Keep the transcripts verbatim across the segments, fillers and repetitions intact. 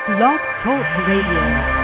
Blog Talk Radio.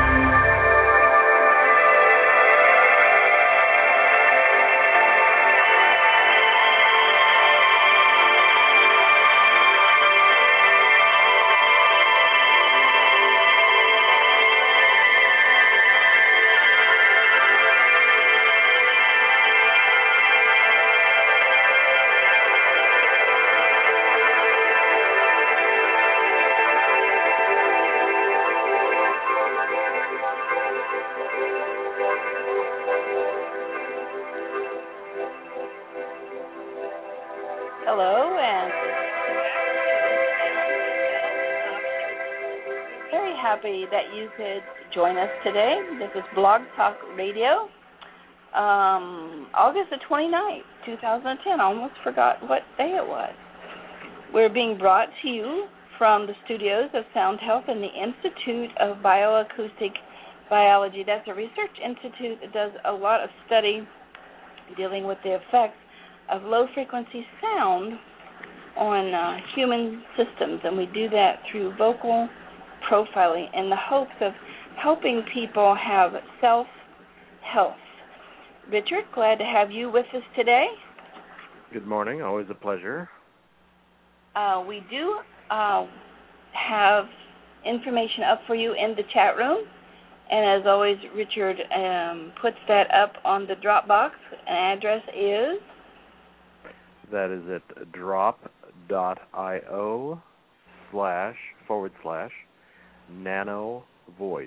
Hello, and very happy that you could join us today. This is Blog Talk Radio, um, August the twenty-ninth, two thousand ten. I almost forgot what day it was. We're being brought to you from the studios of Sound Health and the Institute of Bioacoustic Biology. That's a research institute that does a lot of study dealing with the effects of low-frequency sound on uh, human systems, and we do that through vocal profiling in the hopes of helping people have self-health. Richard, glad to have you with us today. Good morning, always a pleasure. Uh, we do uh, have information up for you in the chat room, and as always, Richard um, puts that up on the Dropbox. An address is? That is at drop.io slash forward slash nano voice.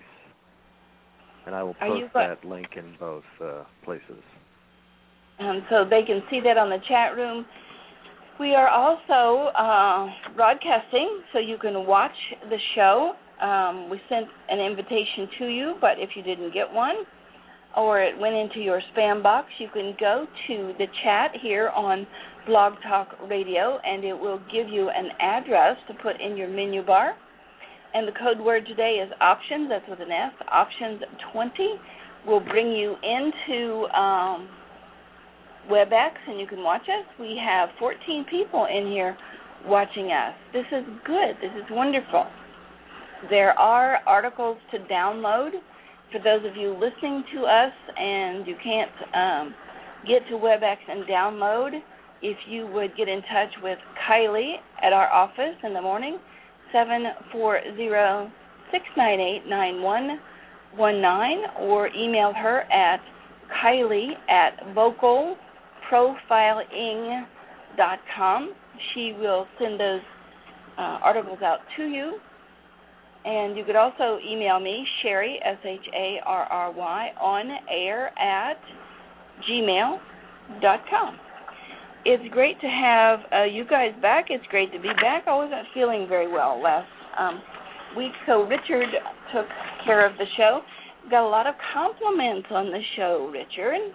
And I will post that link in both uh, places. Um, so they can see that on the chat room. We are also uh, broadcasting, so you can watch the show. Um, we sent an invitation to you, but if you didn't get one, or it went into your spam box, you can go to the chat here on Blog Talk Radio, and it will give you an address to put in your menu bar. And the code word today is options, that's with an S, options twenty. Will bring you into um, WebEx, and you can watch us. We have fourteen people in here watching us. This is good. This is wonderful. There are articles to download for those of you listening to us and you can't um, get to WebEx and download. If you would get in touch with Kylie at our office in the morning, seven four zero, six nine eight, nine one one nine, or email her at Kylie at vocal profiling dot com. She will send those uh, articles out to you. And you could also email me, Sharry, S H A R R Y, on air at gmail dot com. It's great to have uh, you guys back. It's great to be back. I wasn't feeling very well last um, week, so Richard took care of the show. Got a lot of compliments on the show, Richard.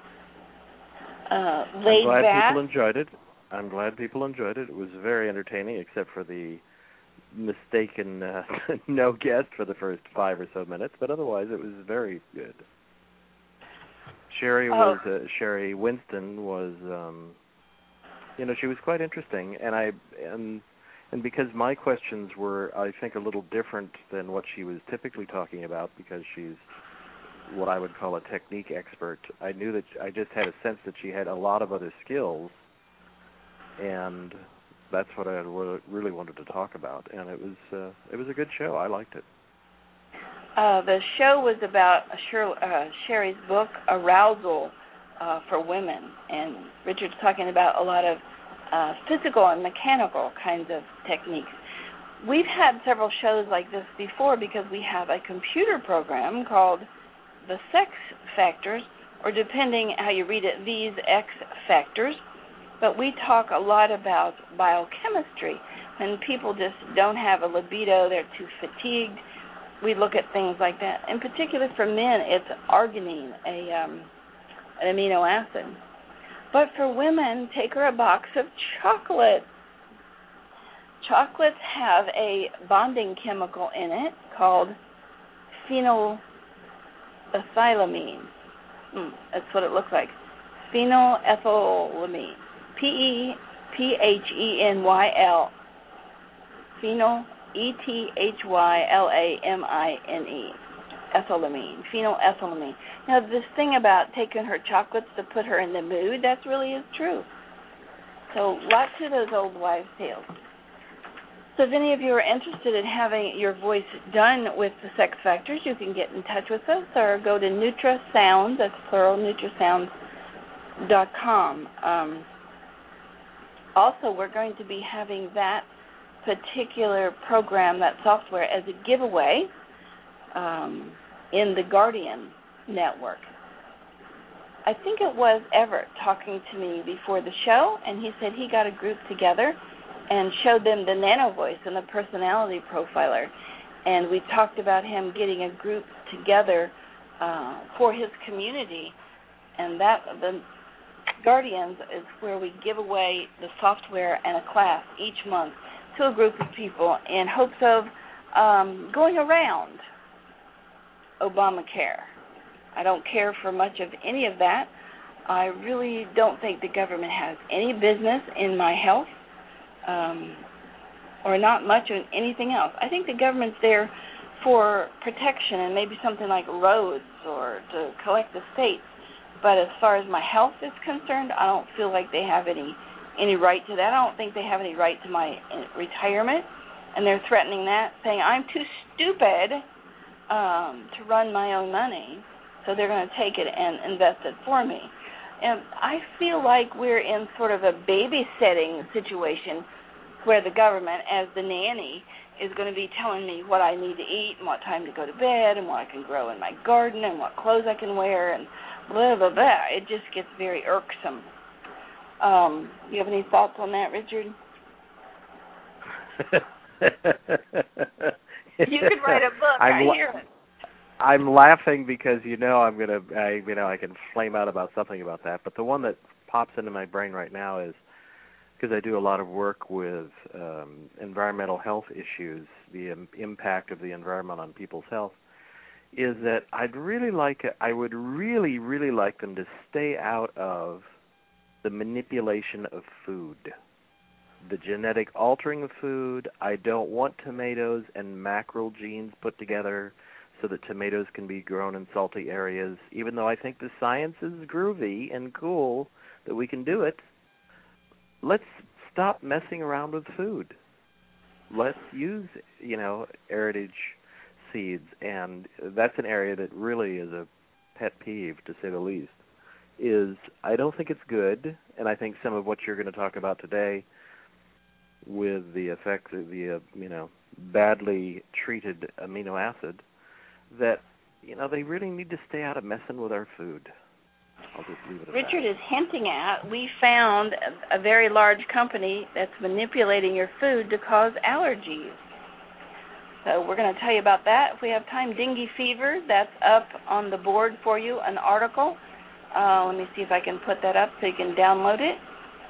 Uh, laid I'm glad back. people enjoyed it. I'm glad people enjoyed it. It was very entertaining, except for the mistaken uh, no guest for the first five or so minutes, but otherwise it was very good. Sharry oh. was uh, Sharry Winston was, um, you know, she was quite interesting, and I and and because my questions were, I think, a little different than what she was typically talking about, because she's what I would call a technique expert. I knew that I just had a sense that she had a lot of other skills, and that's what I really wanted to talk about, and it was uh, it was a good show. I liked it. Uh, the show was about Sher- uh, Sharry's book, Arousal uh, for Women, and Richard's talking about a lot of uh, physical and mechanical kinds of techniques. We've had several shows like this before because we have a computer program called The Sex Factors, or depending how you read it, These X Factors. But we talk a lot about biochemistry. When people just don't have a libido, they're too fatigued, we look at things like that. In particular for men, it's arginine, a um, an amino acid. But for women, take her a box of chocolate. Chocolates have a bonding chemical in it called phenylethylamine. Mm, that's what it looks like. Phenylethylamine. P E P H E N Y L. Phenyl E T H Y L A M I N E, ethylamine, phenylethylamine. Now, this thing about taking her chocolates to put her in the mood, that really is true. So lots of those old wives' tales. So if any of you are interested in having your voice done with the Sex Factors, you can get in touch with us or go to NutraSounds, that's plural, nutrasounds dot com. Um, also, we're going to be having that particular program, that software, as a giveaway um, in the Guardian network. I think it was Everett talking to me before the show, and he said he got a group together and showed them the Nano Voice and the Personality Profiler. And we talked about him getting a group together uh, for his community. And that the Guardians is where we give away the software and a class each month to a group of people in hopes of um, going around Obamacare. I don't care for much of any of that. I really don't think the government has any business in my health. Um, or not much of anything else. I think the government's there for protection and maybe something like roads or to collect the states. But as far as my health is concerned, I don't feel like they have any any right to that. I don't think they have any right to my retirement, and they're threatening that, saying I'm too stupid um, to run my own money, so they're going to take it and invest it for me. And I feel like we're in sort of a babysitting situation where the government, as the nanny, is going to be telling me what I need to eat and what time to go to bed and what I can grow in my garden and what clothes I can wear and blah, blah, blah. It just gets very irksome. Um, you have any thoughts on that, Richard? You could write a book. I'm I la- hear it. I'm laughing because you know I'm gonna, I, you know, I can flame out about something about that. But the one that pops into my brain right now is because I do a lot of work with um, environmental health issues, the um, impact of the environment on people's health. Is that I'd really like, I would really, really like them to stay out of the manipulation of food, the genetic altering of food. I don't want tomatoes and mackerel genes put together so that tomatoes can be grown in salty areas, even though I think the science is groovy and cool that we can do it. Let's stop messing around with food. Let's use, you know, heritage seeds, and that's an area that really is a pet peeve, to say the least, is I don't think it's good, and I think some of what you're going to talk about today with the effects of the, uh, you know, badly treated amino acid, that, you know, they really need to stay out of messing with our food. I'll just leave it at Richard that. is hinting at, we found a, a very large company that's manipulating your food to cause allergies. So we're going to tell you about that. If we have time, dengue fever, that's up on the board for you, an article. Uh, let me see if I can put that up so you can download it.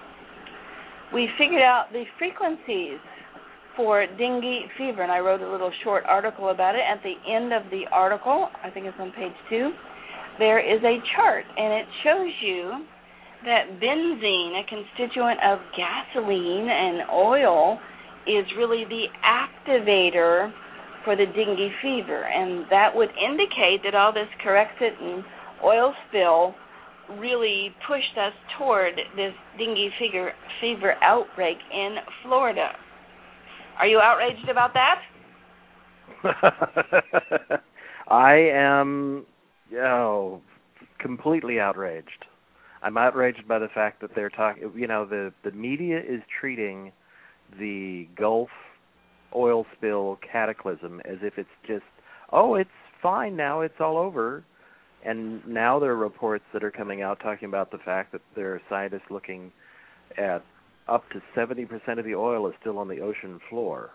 We figured out the frequencies for dengue fever, and I wrote a little short article about it. At the end of the article, I think it's on page two, there is a chart, and it shows you that benzene, a constituent of gasoline and oil, is really the activator for the dengue fever, and that would indicate that all this Corexit and oil spill really pushed us toward this dengue fever, fever outbreak in Florida. Are you outraged about that? I am, oh, completely outraged. I'm outraged by the fact that they're talking, you know, the, the media is treating the Gulf oil spill cataclysm as if it's just, oh, it's fine now, it's all over. And now there are reports that are coming out talking about the fact that there are scientists looking at up to seventy percent of the oil is still on the ocean floor.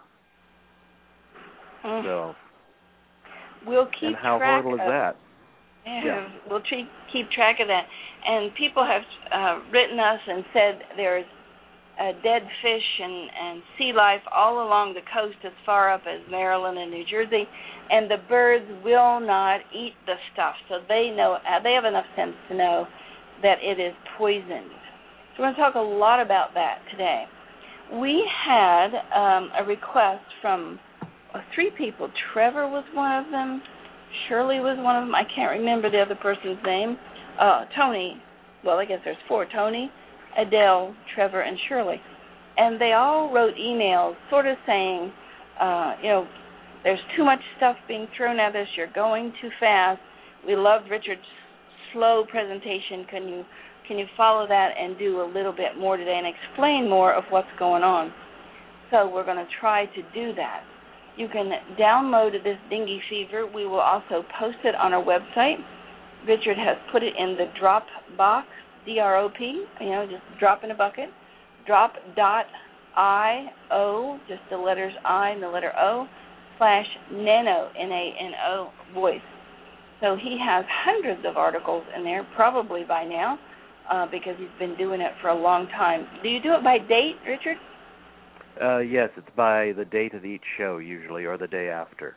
Mm. So, we'll keep and how track horrible of, is that? Yeah, yeah. We'll treat, keep track of that. And people have uh, written us and said there's uh, dead fish and, and sea life all along the coast as far up as Maryland and New Jersey, and the birds will not eat the stuff. So they know, uh, they have enough sense to know that it is poisoned. So we're going to talk a lot about that today. We had um, a request from uh, three people. Trevor was one of them. Shirley was one of them. I can't remember the other person's name. Uh, Tony. Well, I guess there's four. Tony, Adele, Trevor, and Shirley. And they all wrote emails sort of saying, uh, you know, there's too much stuff being thrown at us. You're going too fast. We loved Richard's slow presentation. Can you can you follow that and do a little bit more today and explain more of what's going on? So we're going to try to do that. You can download this dengue fever. We will also post it on our website. Richard has put it in the drop box, D R O P, you know, just drop in a bucket, drop dot I O, just the letters I and the letter O, slash nano, N A N O, voice. So he has hundreds of articles in there, probably by now, uh, because he's been doing it for a long time. Do you do it by date, Richard? Uh, yes, it's by the date of each show usually, or the day after.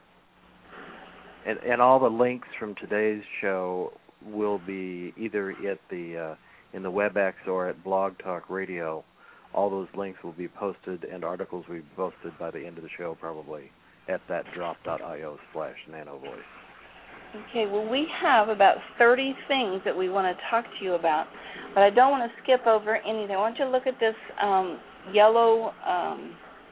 And and all the links from today's show will be either at the uh, in the WebEx or at Blog Talk Radio. All those links will be posted, and articles will be posted by the end of the show, probably at that drop dot I O slash nano voice. Okay, well, we have about thirty things that we want to talk to you about, but I don't want to skip over anything. I want you to look at this um, yellow um,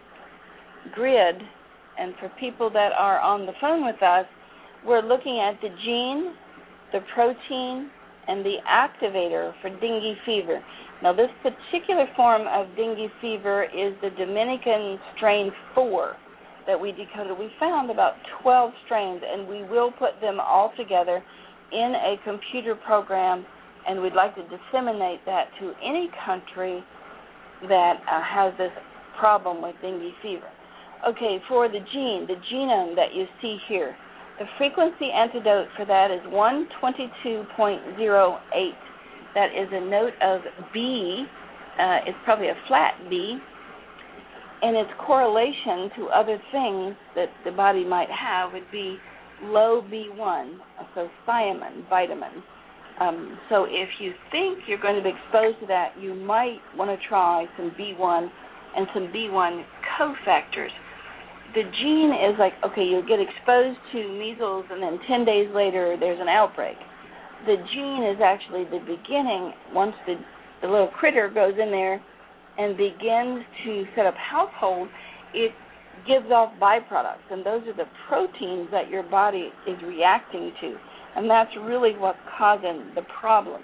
grid, and for people that are on the phone with us, we're looking at the gene, the protein, and the activator for dengue fever. Now, this particular form of dengue fever is the Dominican strain four that we decoded. We found about twelve strains, and we will put them all together in a computer program, and we'd like to disseminate that to any country that uh, has this problem with dengue fever. Okay, for the gene, the genome that you see here, the frequency antidote for that is one twenty-two point zero eight. That is a note of B. Uh, it's probably a flat B. And its correlation to other things that the body might have would be low B one, so thiamine, vitamin. Um, so if you think you're going to be exposed to that, you might want to try some B one and some B one cofactors. The gene is like, okay, you'll get exposed to measles, and then ten days later there's an outbreak. The gene is actually the beginning. Once the, the little critter goes in there and begins to set up household, it gives off byproducts, and those are the proteins that your body is reacting to, and that's really what's causing the problem.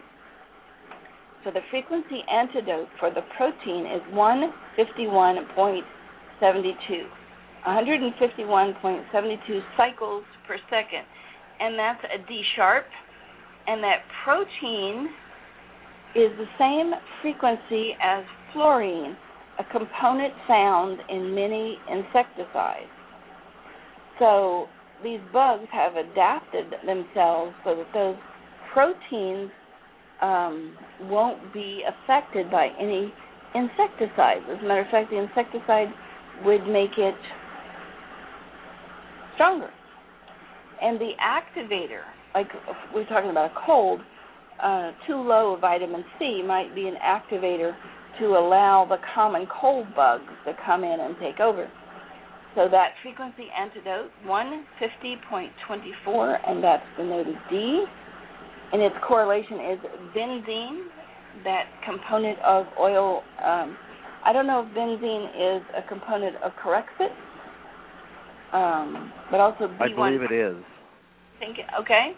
So the frequency antidote for the protein is one fifty-one point seven two. one fifty-one point seven two cycles per second, and that's a D sharp, and that protein is the same frequency as fluorine, a component found in many insecticides. So these bugs have adapted themselves so that those proteins um, won't be affected by any insecticides. As a matter of fact, the insecticide would make it stronger. And the activator, like if we're talking about a cold, uh, too low of vitamin C might be an activator to allow the common cold bugs to come in and take over. So that frequency antidote, one fifty point two four, and that's denoted D, and its correlation is benzene, that component of oil. Um, I don't know if benzene is a component of Corexit, um, but also B one. I believe it is. Think, okay.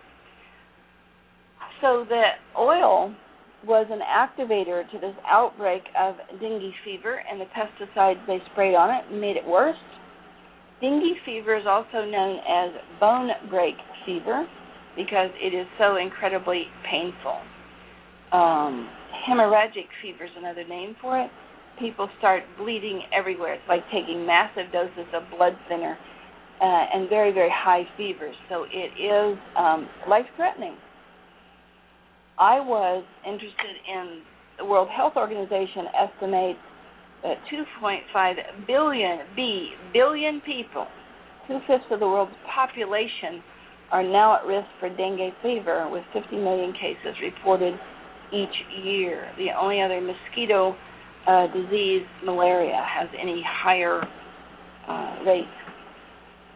So the oil was an activator to this outbreak of dengue fever, and the pesticides they sprayed on it made it worse. Dengue fever is also known as bone break fever because it is so incredibly painful. Um, hemorrhagic fever is another name for it. People start bleeding everywhere. It's like taking massive doses of blood thinner uh, and very, very high fevers. So it is um, life-threatening. I was interested in the World Health Organization estimates that two point five billion, B, billion people, two-fifths of the world's population, are now at risk for dengue fever, with fifty million cases reported each year. The only other mosquito uh, disease, malaria, has any higher uh, rate.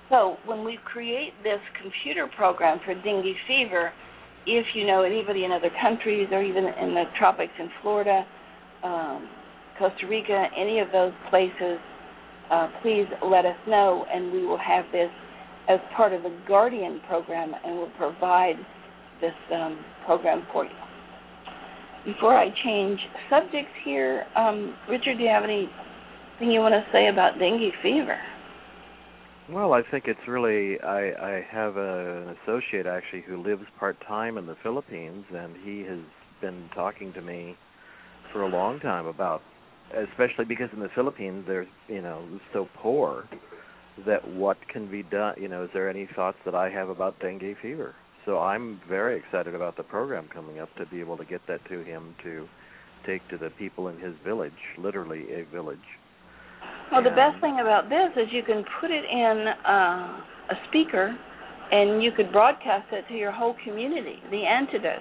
So when we create this computer program for dengue fever, if you know anybody in other countries or even in the tropics in Florida, um, Costa Rica, any of those places, uh, please let us know, and we will have this as part of the Guardian program, and we'll provide this um, program for you. Before I change subjects here, um, Richard, do you have anything you want to say about dengue fever? Well, I think it's really, I, I have a, an associate actually who lives part-time in the Philippines, and he has been talking to me for a long time about, especially because in the Philippines they're, you know, so poor, that what can be done, you know, is there any thoughts that I have about dengue fever? So I'm very excited about the program coming up to be able to get that to him to take to the people in his village, literally a village. Well, the best thing about this is you can put it in uh, a speaker, and you could broadcast it to your whole community, the antidote.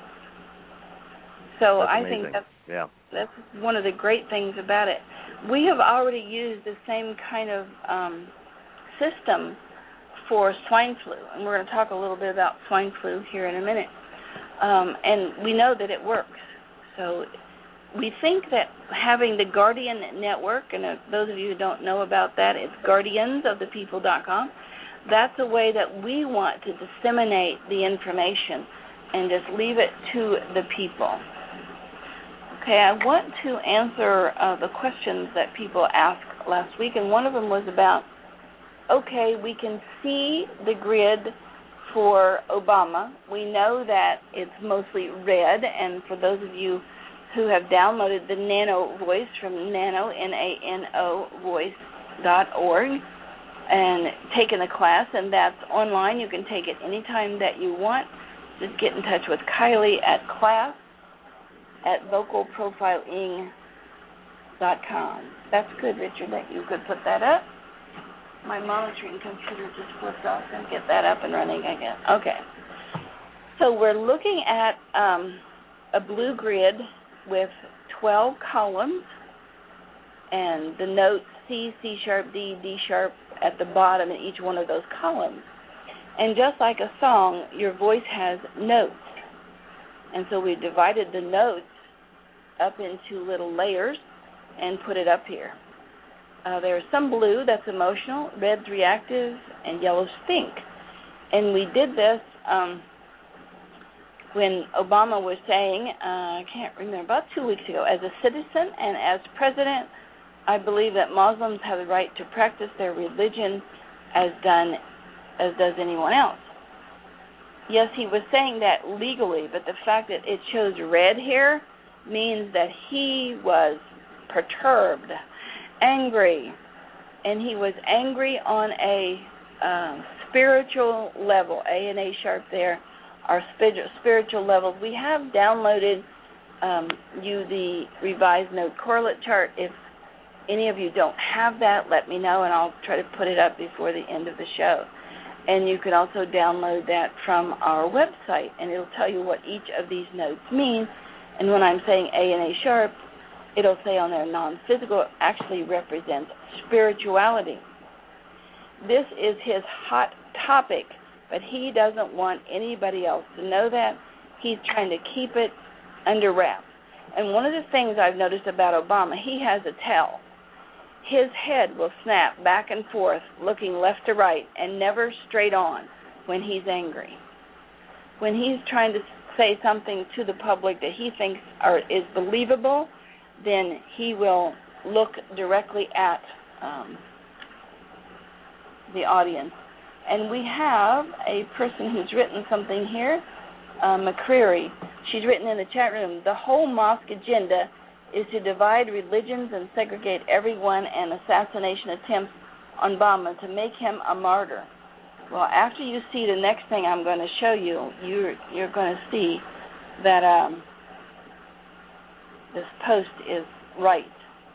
So that's I amazing. think that's, yeah. that's one of the great things about it. We have already used the same kind of um, system for swine flu, and we're going to talk a little bit about swine flu here in a minute. Um, and we know that it works. So we think that having the Guardian Network, and uh, those of you who don't know about that, it's guardians of the people dot com. That's a way that we want to disseminate the information and just leave it to the people. Okay, I want to answer uh, the questions that people asked last week, and one of them was about, okay, we can see the grid for Obama. We know that it's mostly red, and for those of you who have downloaded the Nano Voice from Nano, N A N O, voice dot org, and taken a class, and that's online. You can take it anytime that you want. Just get in touch with Kylie at class at vocal profiling dot com. That's good, Richard, that you could put that up. My monitoring computer just flipped off. And get that up and running again. Okay. So we're looking at um, a blue grid with twelve columns, and the notes C, C sharp, D, D sharp at the bottom in each one of those columns. And just like a song, your voice has notes. And so we divided the notes up into little layers and put it up here. Uh, there's some blue, that's emotional, red's reactive, and yellow's think. And we did this um, when Obama was saying, uh, I can't remember, about two weeks ago, as a citizen and as president, I believe that Muslims have the right to practice their religion as done as does anyone else. Yes, he was saying that legally, but the fact that it shows red here means that he was perturbed, angry, and he was angry on a um, spiritual level, A and A sharp there, our spiritual levels. We have downloaded um, you the revised note correlate chart. If any of you don't have that, let me know, and I'll try to put it up before the end of the show. And you can also download that from our website, and it'll tell you what each of these notes mean. And when I'm saying A and A sharp, it'll say on there non-physical actually represents spirituality. This is his hot topic, but he doesn't want anybody else to know that. He's trying to keep it under wraps. And one of the things I've noticed about Obama, he has a tell. His head will snap back and forth, looking left to right, and never straight on when he's angry. When he's trying to say something to the public that he thinks are, is believable, then he will look directly at um, the audience. And we have a person who's written something here, uh, McCreary. She's written in the chat room, the whole mosque agenda is to divide religions and segregate everyone, and assassination attempts on Obama to make him a martyr. Well, after you see the next thing I'm going to show you, you're, you're going to see that um, this post is right.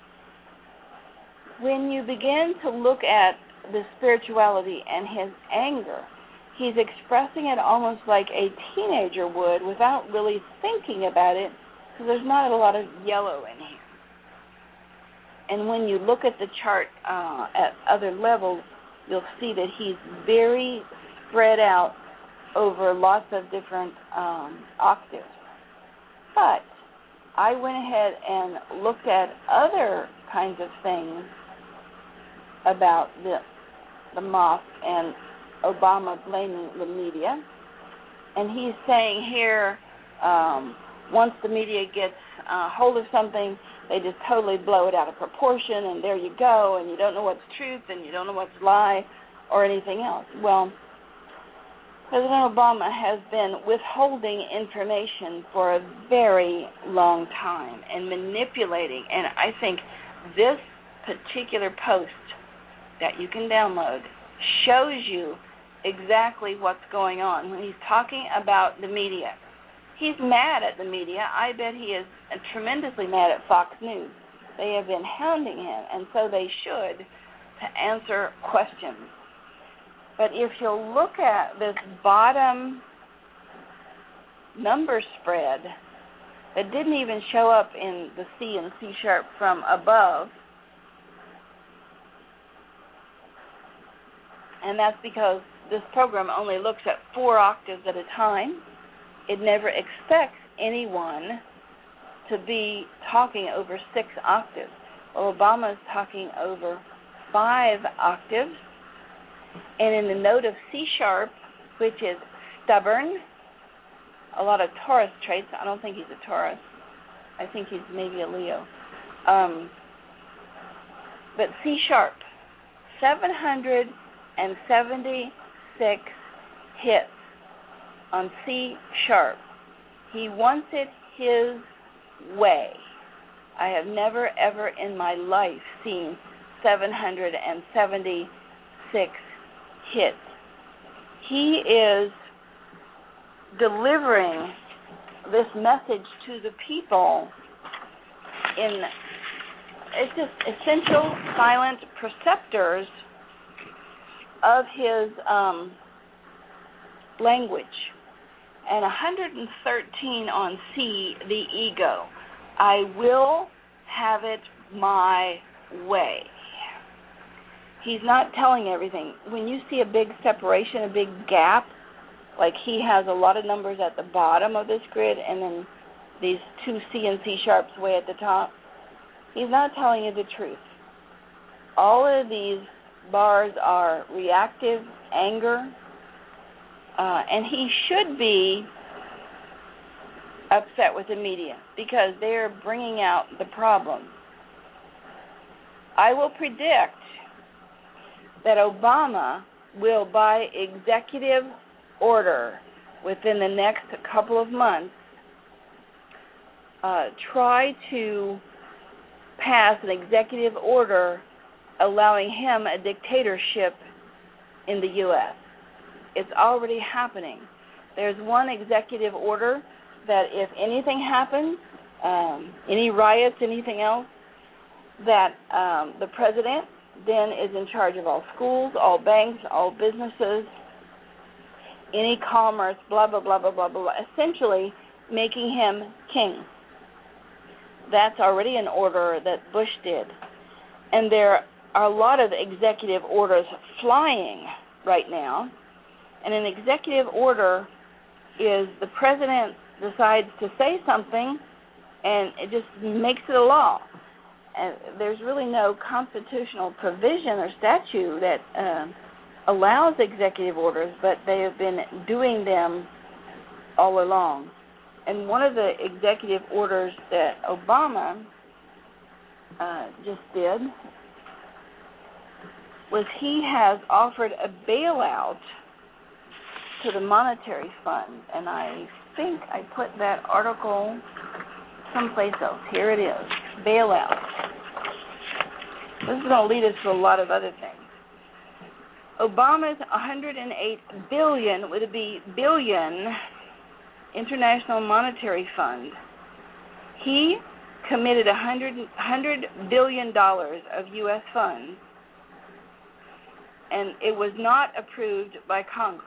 When you begin to look at the spirituality and his anger, he's expressing it almost like a teenager would without really thinking about it, because there's not a lot of yellow in here. And when you look at the chart uh, at other levels, you'll see that he's very spread out over lots of different um, octaves. But I went ahead and looked at other kinds of things about the the mosque and Obama blaming the media. And he's saying here, um, once the media gets uh, hold of something, they just totally blow it out of proportion, and there you go, and you don't know what's truth, and you don't know what's lie, or anything else. Well, President Obama has been withholding information for a very long time and manipulating, and I think this particular post that you can download shows you exactly what's going on when he's talking about the media. He's mad at the media. I bet he is tremendously mad at Fox News. They have been hounding him, and so they should, to answer questions. But if you'll look at this bottom number spread that didn't even show up in the C and C sharp from above, and that's because this program only looks at four octaves at a time. It never expects anyone to be talking over six octaves. Well, Obama is talking over five octaves. And in the note of C sharp, which is stubborn, a lot of Taurus traits. I don't think he's a Taurus. I think he's maybe a Leo. Um, but C sharp, seven hundred seventy-six hits on C sharp. He wants it his way. I have never, ever in my life seen seven hundred seventy-six hits. He is delivering this message to the people in, it's just essential silent preceptors of his um, language. And one hundred thirteen on C, the ego. I will have it my way. He's not telling everything. When you see a big separation, a big gap, like he has a lot of numbers at the bottom of this grid and then these two C and C sharps way at the top, he's not telling you the truth. All of these bars are reactive anger, uh, and he should be upset with the media because they're bringing out the problem. I will predict that Obama will, by executive order within the next couple of months, uh, try to pass an executive order allowing him a dictatorship in the U S It's already happening. There's one executive order that if anything happens, um, any riots, anything else, that um, the president then is in charge of all schools, all banks, all businesses, any commerce, blah, blah, blah, blah, blah, blah, essentially making him king. That's already an order that Bush did. And there are a lot of executive orders flying right now. And an executive order is the president decides to say something and it just makes it a law. And there's really no constitutional provision or statute that uh, allows executive orders, but they have been doing them all along. And one of the executive orders that Obama uh, just did was he has offered a bailout to the monetary fund. And I think I put that article someplace else. Here it is, bailout. This is going to lead us to a lot of other things. Obama's one hundred eight billion dollars, would it be billion, International Monetary Fund. He committed one hundred, one hundred billion dollars of U S funds, and it was not approved by Congress.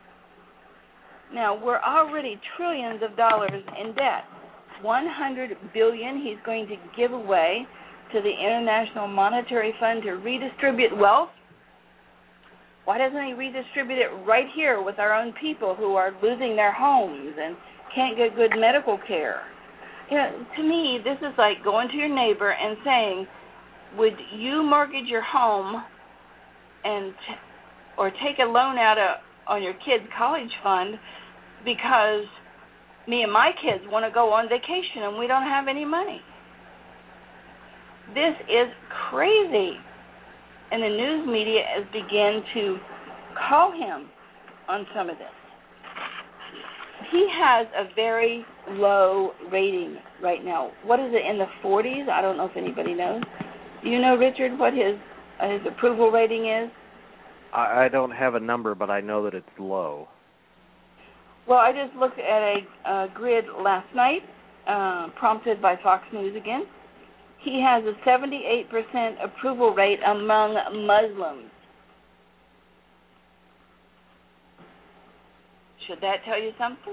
Now, we're already trillions of dollars in debt. one hundred billion dollars he's going to give away to the International Monetary Fund to redistribute wealth. Why doesn't he redistribute it right here with our own people who are losing their homes and can't get good medical care? You know, to me, this is like going to your neighbor and saying, would you mortgage your home and t- or take a loan out of, on your kid's college fund because me and my kids want to go on vacation and we don't have any money? This is crazy. And the news media has begun to call him on some of this. He has a very low rating right now. What is it, in the forties? I don't know if anybody knows. Do you know, Richard, what his uh, his approval rating is? I, I don't have a number, but I know that it's low. Well, I just looked at a, a grid last night, uh, prompted by Fox News again. He has a seventy-eight percent approval rate among Muslims. Should that tell you something?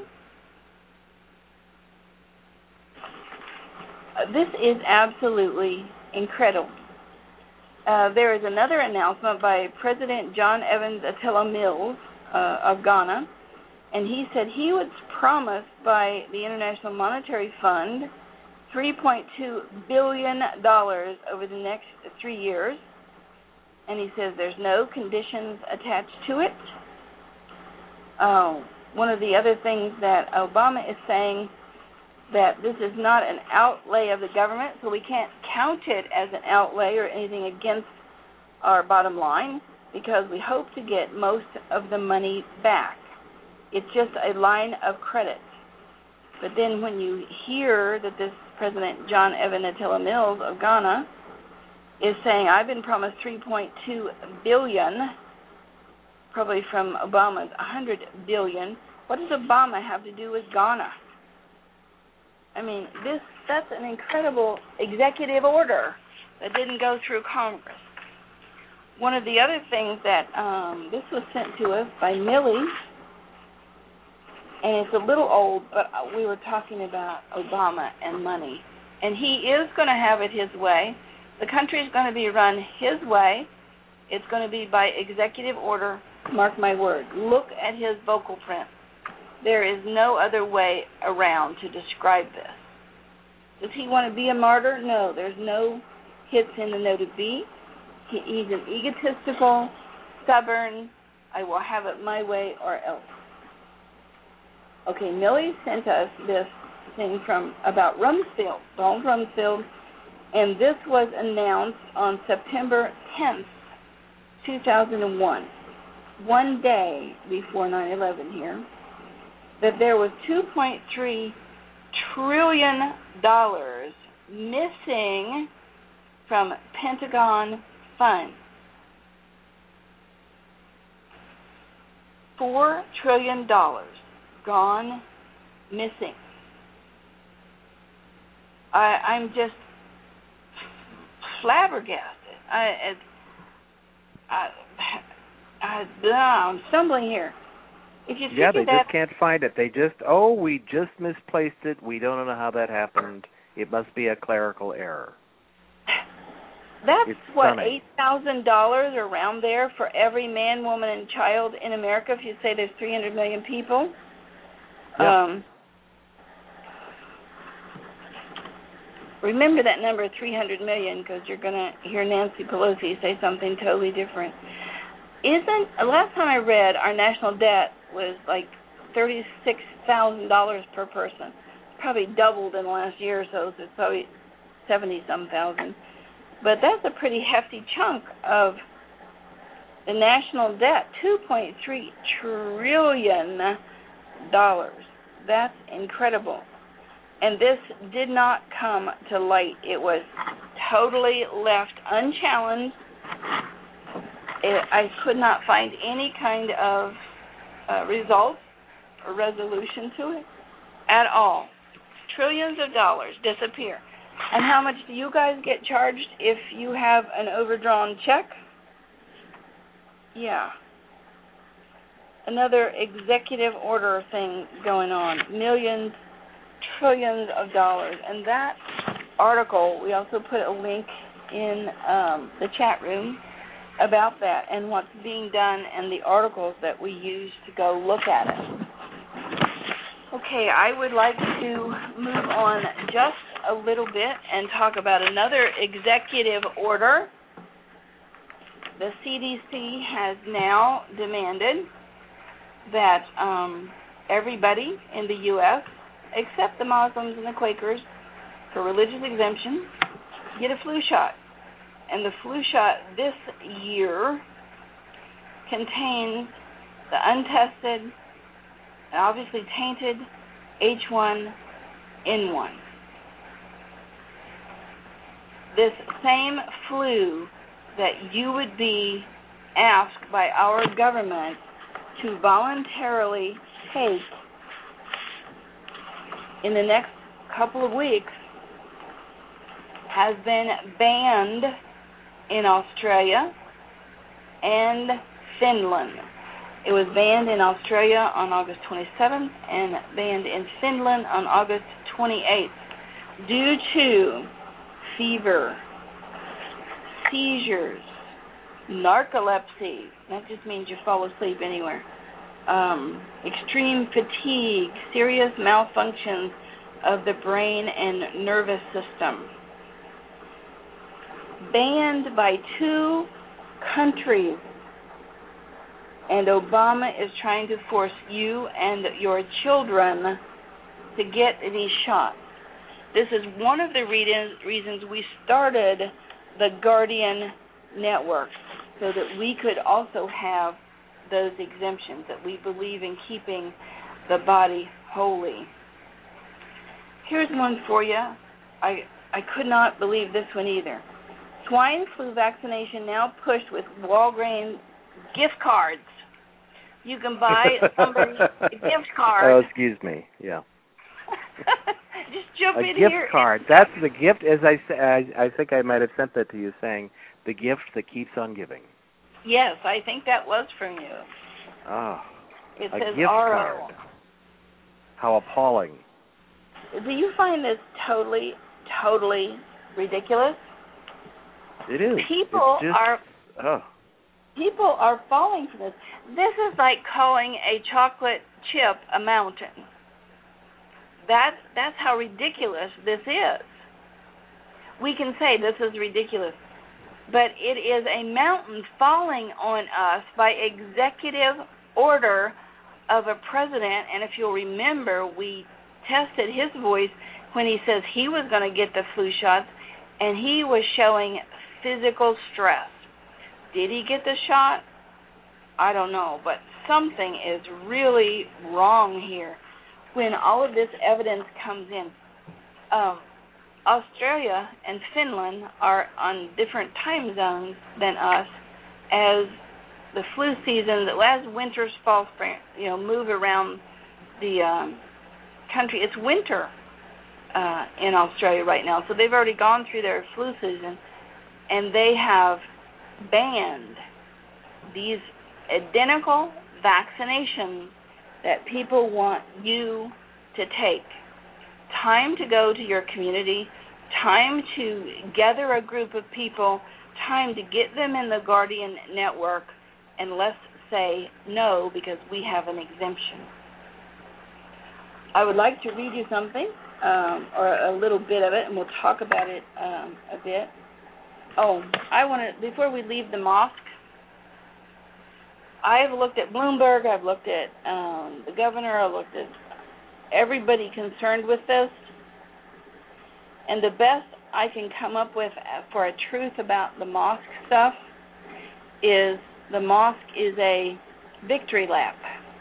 Uh, this is absolutely incredible. Uh, there is another announcement by President John Evans Attila Mills uh, of Ghana, and he said he was promised by the International Monetary Fund three point two billion dollars over the next three years, and he says there's no conditions attached to it. Uh, one of the other things that Obama is saying, that this is not an outlay of the government, so we can't count it as an outlay or anything against our bottom line because we hope to get most of the money back. It's just a line of credit. But then when you hear that this President John Evan Attila Mills of Ghana is saying, I've been promised three point two billion dollars, probably from Obama's one hundred billion dollars, what does Obama have to do with Ghana? I mean, this that's an incredible executive order that didn't go through Congress. One of the other things that, um, this was sent to us by Millie, and it's a little old, but we were talking about Obama and money. And he is going to have it his way. The country is going to be run his way. It's going to be by executive order. Mark my word. Look at his vocal print. There is no other way around to describe this. Does he want to be a martyr? No, there's no hits in the no to be. He, he's an egotistical, stubborn, I will have it my way or else. Okay, Millie sent us this thing from about Rumsfeld, Donald Rumsfeld, and this was announced on September tenth, two thousand one, one day before nine eleven here, that there was two point three trillion dollars missing from Pentagon funds. Four trillion dollars gone missing. I, I'm just flabbergasted. I, it, I, I, I'm stumbling here. If you yeah, they that, just can't find it. They just, oh, we just misplaced it. We don't know how that happened. It must be a clerical error. That's, it's what, eight thousand dollars around there for every man, woman, and child in America, if you say there's three hundred million people? Yeah. Um, remember that number, three hundred million, because you're going to hear Nancy Pelosi say something totally different. Isn't, last time I read, our national debt was like thirty-six thousand dollars per person. Probably doubled in the last year or so, so it's probably seventy-some thousand. But that's a pretty hefty chunk of the national debt, two point three trillion dollars. That's incredible. And this did not come to light. It was totally left unchallenged. It, I could not find any kind of uh, result or resolution to it at all. Trillions of dollars disappear. And how much do you guys get charged if you have an overdrawn check? Yeah. Another executive order thing going on. Millions, trillions of dollars. And that article, we also put a link in um, the chat room. about that and what's being done and the articles that we use to go look at it. Okay, I would like to move on just a little bit and talk about another executive order. The C D C has now demanded that um, everybody in the U S, except the Muslims and the Quakers, for religious exemption, get a flu shot. And the flu shot this year contains the untested and obviously tainted H one N one. This same flu that you would be asked by our government to voluntarily take in the next couple of weeks has been banned in Australia and Finland. It was banned in Australia on August twenty-seventh and banned in Finland on August twenty-eighth due to fever, seizures, narcolepsy, that just means you fall asleep anywhere, um, extreme fatigue, serious malfunctions of the brain and nervous system. Banned by two countries, and Obama is trying to force you and your children to get these shots. This is one of the reasons we started the Guardian Network, so that we could also have those exemptions, that we believe in keeping the body holy. Here's one for you. I, I could not believe this one either. Swine flu vaccination now pushed with Walgreens gift cards. You can buy somebody a gift card. Oh, excuse me. Yeah. Just jump a in gift here. card. That's the gift. As I say, I, I think I might have sent that to you, saying the gift that keeps on giving. Yes, I think that was from you. Oh, it a says gift R O. card. How appalling. Do you find this totally, totally ridiculous? It is. People it's just, are. Oh. People are falling for this. This is like calling a chocolate chip a mountain. That that's how ridiculous this is. We can say this is ridiculous, but it is a mountain falling on us by executive order of a president. And if you'll remember, we tested his voice when he says he was going to get the flu shots, and he was showing physical stress. Did he get the shot? I don't know, but something is really wrong here when all of this evidence comes in. Um, Australia and Finland are on different time zones than us, as the flu season, the last winter, fall, spring, you know, move around the um, country. It's winter uh, in Australia right now, so they've already gone through their flu season, and they have banned these identical vaccinations that people want you to take. Time to go to your community, time to gather a group of people, time to get them in the Guardian Network, and let's say no, because we have an exemption. I would like to read you something, um, or a little bit of it, and we'll talk about it um, a bit. Oh, I want to, before we leave the mosque, I've looked at Bloomberg, I've looked at um, the governor, I've looked at everybody concerned with this, and the best I can come up with for a truth about the mosque stuff is the mosque is a victory lap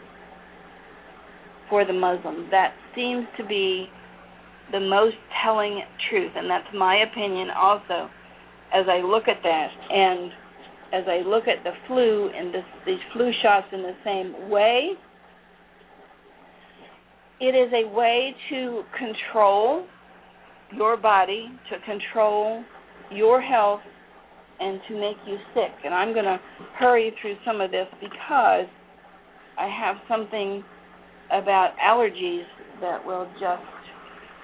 for the Muslims. That seems to be the most telling truth, and that's my opinion also as I look at that. And as I look at the flu and this, these flu shots in the same way, it is a way to control your body, to control your health, and to make you sick. And I'm going to hurry through some of this because I have something about allergies that will just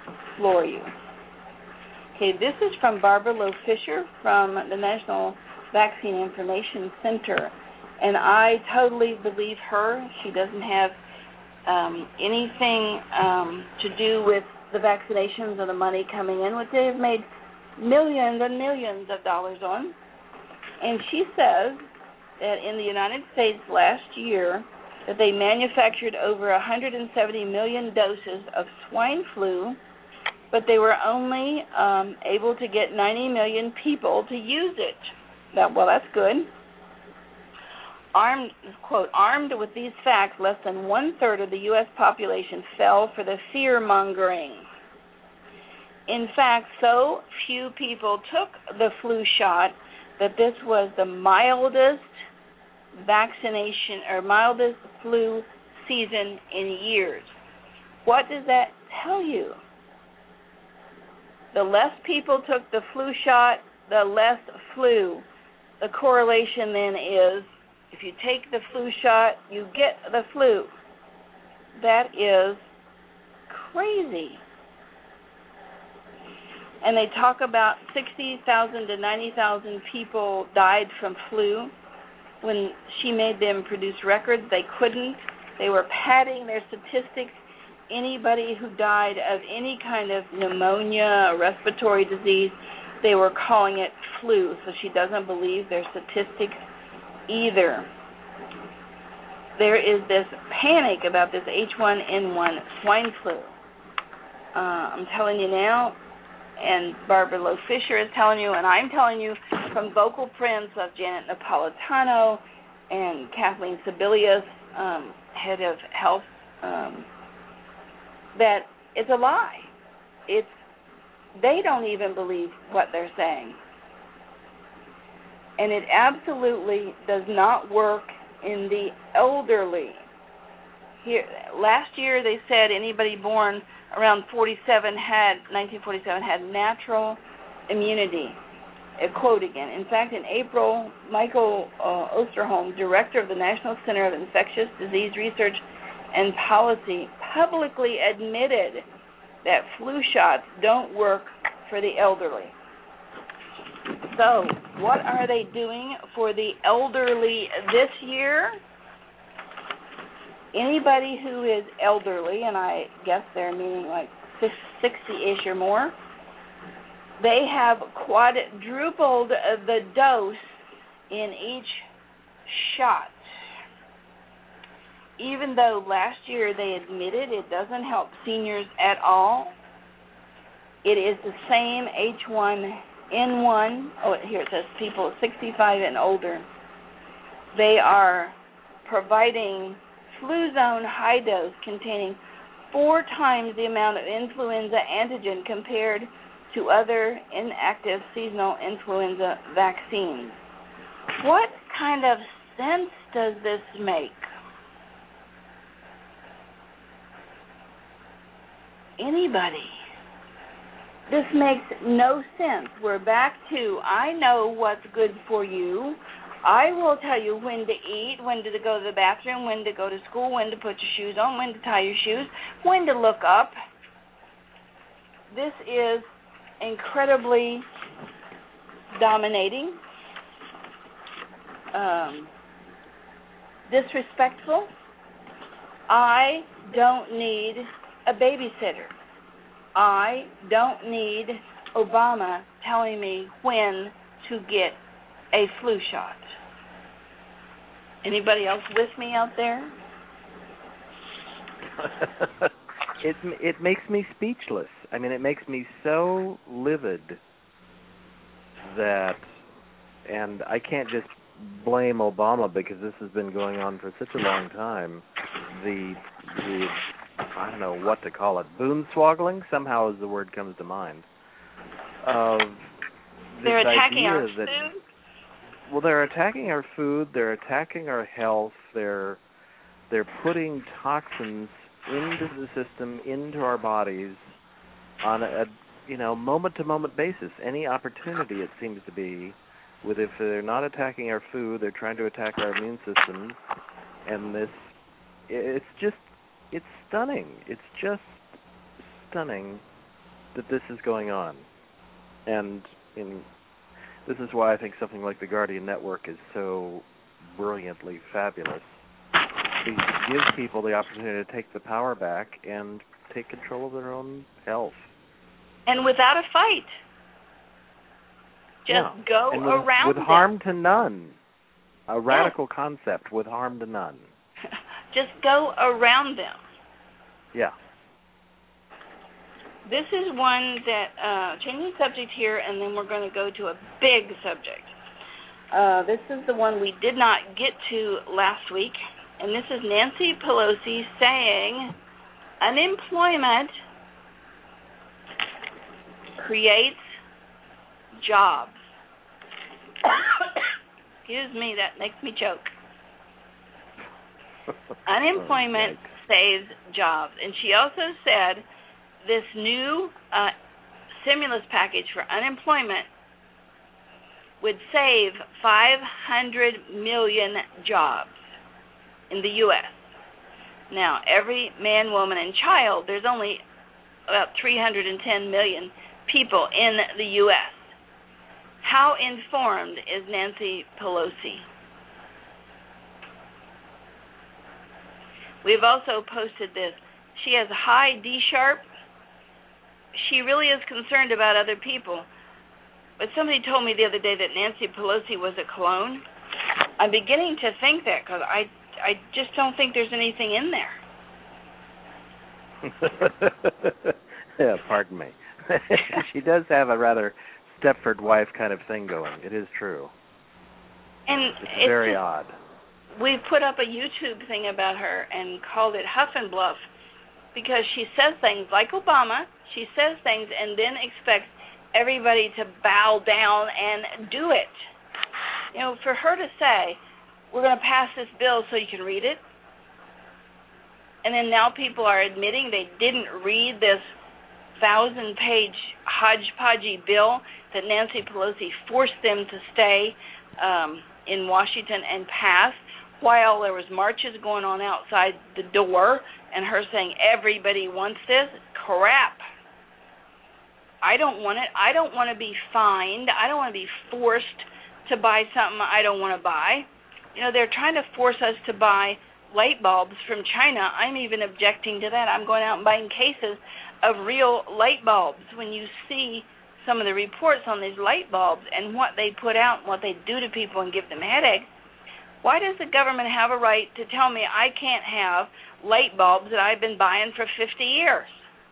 floor you. Okay, this is from Barbara Loe Fisher from the National Vaccine Information Center. And I totally believe her. She doesn't have um, anything um, to do with the vaccinations or the money coming in, which they have made millions and millions of dollars on. And she says that in the United States last year that they manufactured over one hundred seventy million doses of swine flu, but they were only um, able to get ninety million people to use it. That, well, that's good. Armed, quote, armed with these facts, less than one-third of the U S population fell for the fear-mongering. In fact, so few people took the flu shot that this was the mildest vaccination or mildest flu season in years. What does that tell you? The less people took the flu shot, the less flu. The correlation then is if you take the flu shot, you get the flu. That is crazy. And they talk about sixty thousand to ninety thousand people died from flu. When she made them produce records, they couldn't. They were padding their statistics. Anybody who died of any kind of pneumonia or respiratory disease, they were calling it flu. So she doesn't believe their statistics either. There is this panic about this H one N one swine flu. Uh, I'm telling you now, and Barbara Lowe Fisher is telling you, and I'm telling you from vocal prints of Janet Napolitano and Kathleen Sebelius, um, head of health, um, that it's a lie. It's they don't even believe what they're saying. And it absolutely does not work in the elderly. Here, last year they said anybody born around forty-seven had, nineteen forty-seven had natural immunity. A quote again. In fact, in April, Michael uh, Osterholm, director of the National Center of Infectious Disease Research and Policy, publicly admitted that flu shots don't work for the elderly. So, what are they doing for the elderly this year? Anybody who is elderly, and I guess they're meaning like sixty-ish or more, they have quadrupled the dose in each shot. Even though last year they admitted it doesn't help seniors at all, it is the same H one N one. Oh, here it says people sixty-five and older. They are providing Fluzone high dose containing four times the amount of influenza antigen compared to other inactive seasonal influenza vaccines. What kind of sense does this make? Anybody? This makes no sense. We're back to, I know what's good for you. I will tell you when to eat, when to go to the bathroom, when to go to school, when to put your shoes on, when to tie your shoes, when to look up. This is incredibly dominating, um, disrespectful. I don't need a babysitter. I don't need Obama telling me when to get a flu shot. Anybody else with me out there? it it makes me speechless. I mean, it makes me so livid that, and I can't just blame Obama because this has been going on for such a long time. The the I don't know what to call it. Boonswaggling somehow is the word comes to mind. Of They're attacking our that, food. Well, they're attacking our food. They're attacking our health. They're they're putting toxins into the system, into our bodies, on a, you know moment to moment basis. Any opportunity, it seems to be, with if they're not attacking our food, they're trying to attack our immune systems, and this it's just it's stunning. It's just stunning that this is going on, and in. this is why I think something like the Guardian Network is so brilliantly fabulous. It gives people the opportunity to take the power back and take control of their own health. And without a fight. Just yeah. go and with, around with them. harm to none. A radical yes. concept with harm to none. Just go around them. Yeah. This is one that, uh, changing subject here, and then we're going to go to a big subject. Uh, this is the one we did not get to last week, and this is Nancy Pelosi saying unemployment creates jobs. Excuse me, that makes me choke. Unemployment oh, saves jobs. And she also said this new uh, stimulus package for unemployment would save five hundred million jobs in the U S Now, every man, woman, and child, there's only about three hundred ten million people in the U S How informed is Nancy Pelosi? We've also posted this. She has a high D sharp. She really is concerned about other people. But somebody told me the other day that Nancy Pelosi was a clone. I'm beginning to think that because I, I just don't think there's anything in there. Yeah, pardon me. She does have a rather Stepford wife kind of thing going. It is true. And it's, it's very just, odd. We put up a YouTube thing about her and called it Huff and Bluff because she says things like Obama. She says things and then expects everybody to bow down and do it. You know, for her to say, we're going to pass this bill so you can read it, and then now people are admitting they didn't read this thousand-page hodgepodgey bill that Nancy Pelosi forced them to stay um, in Washington and pass while there was marches going on outside the door and her saying everybody wants this. Crap. I don't want it. I don't want to be fined. I don't want to be forced to buy something I don't want to buy. You know, they're trying to force us to buy light bulbs from China. I'm even objecting to that. I'm going out and buying cases of real light bulbs. When you see some of the reports on these light bulbs and what they put out and what they do to people and give them headaches, why does the government have a right to tell me I can't have light bulbs that I've been buying for fifty years?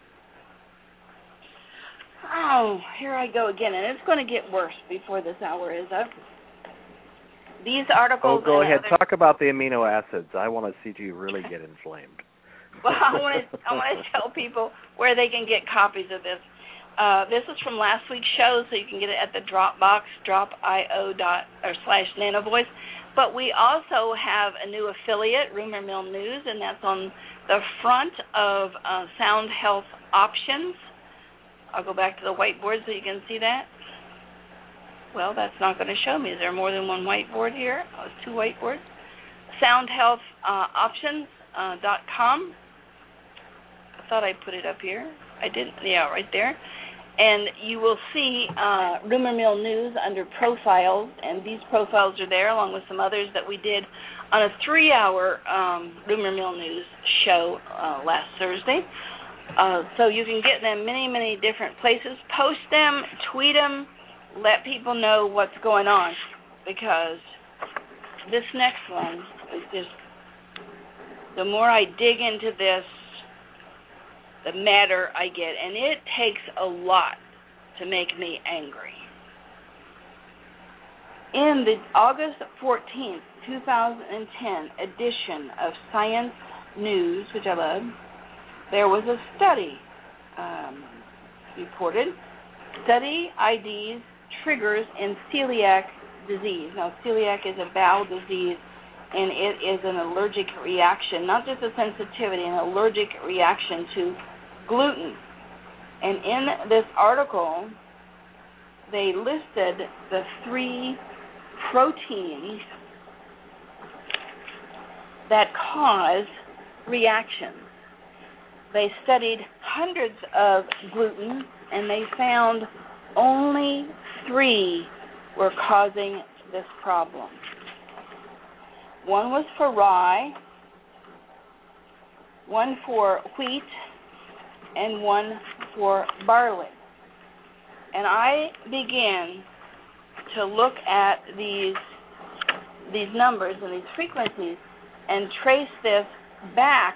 Oh, here I go again, and it's going to get worse before this hour is up. These articles... Oh, go ahead. Other... Talk about the amino acids. I want to see you really get inflamed. Well, I want to I want to tell people where they can get copies of this. Uh, this is from last week's show, so you can get it at the Dropbox, drop io dot or slash nanovoice. But we also have a new affiliate, Rumor Mill News, and that's on the front of uh, Sound Health Options. I'll go back to the whiteboard so you can see that. Well, that's not going to show me. Is there more than one whiteboard here? Oh, it's two whiteboards. sound health options dot com. I thought I put it up here. I didn't. Yeah, right there. And you will see uh, Rumor Mill News under profiles, and these profiles are there along with some others that we did on a three-hour um, Rumor Mill News show uh, last Thursday. Uh, so you can get them many, many different places. Post them, tweet them, let people know what's going on, because this next one is just, the more I dig into this, the madder I get. And it takes a lot to make me angry. In the August fourteenth, two thousand ten edition of Science News, which I love, there was a study um, reported. Study I Ds triggers in celiac disease. Now, celiac is a bowel disease, and it is an allergic reaction, not just a sensitivity, an allergic reaction to gluten. And in this article, they listed the three proteins that cause reactions. They studied hundreds of gluten, and they found only three were causing this problem. One was for rye, one for wheat, and one for barley. And I began to look at these these numbers and these frequencies and trace this back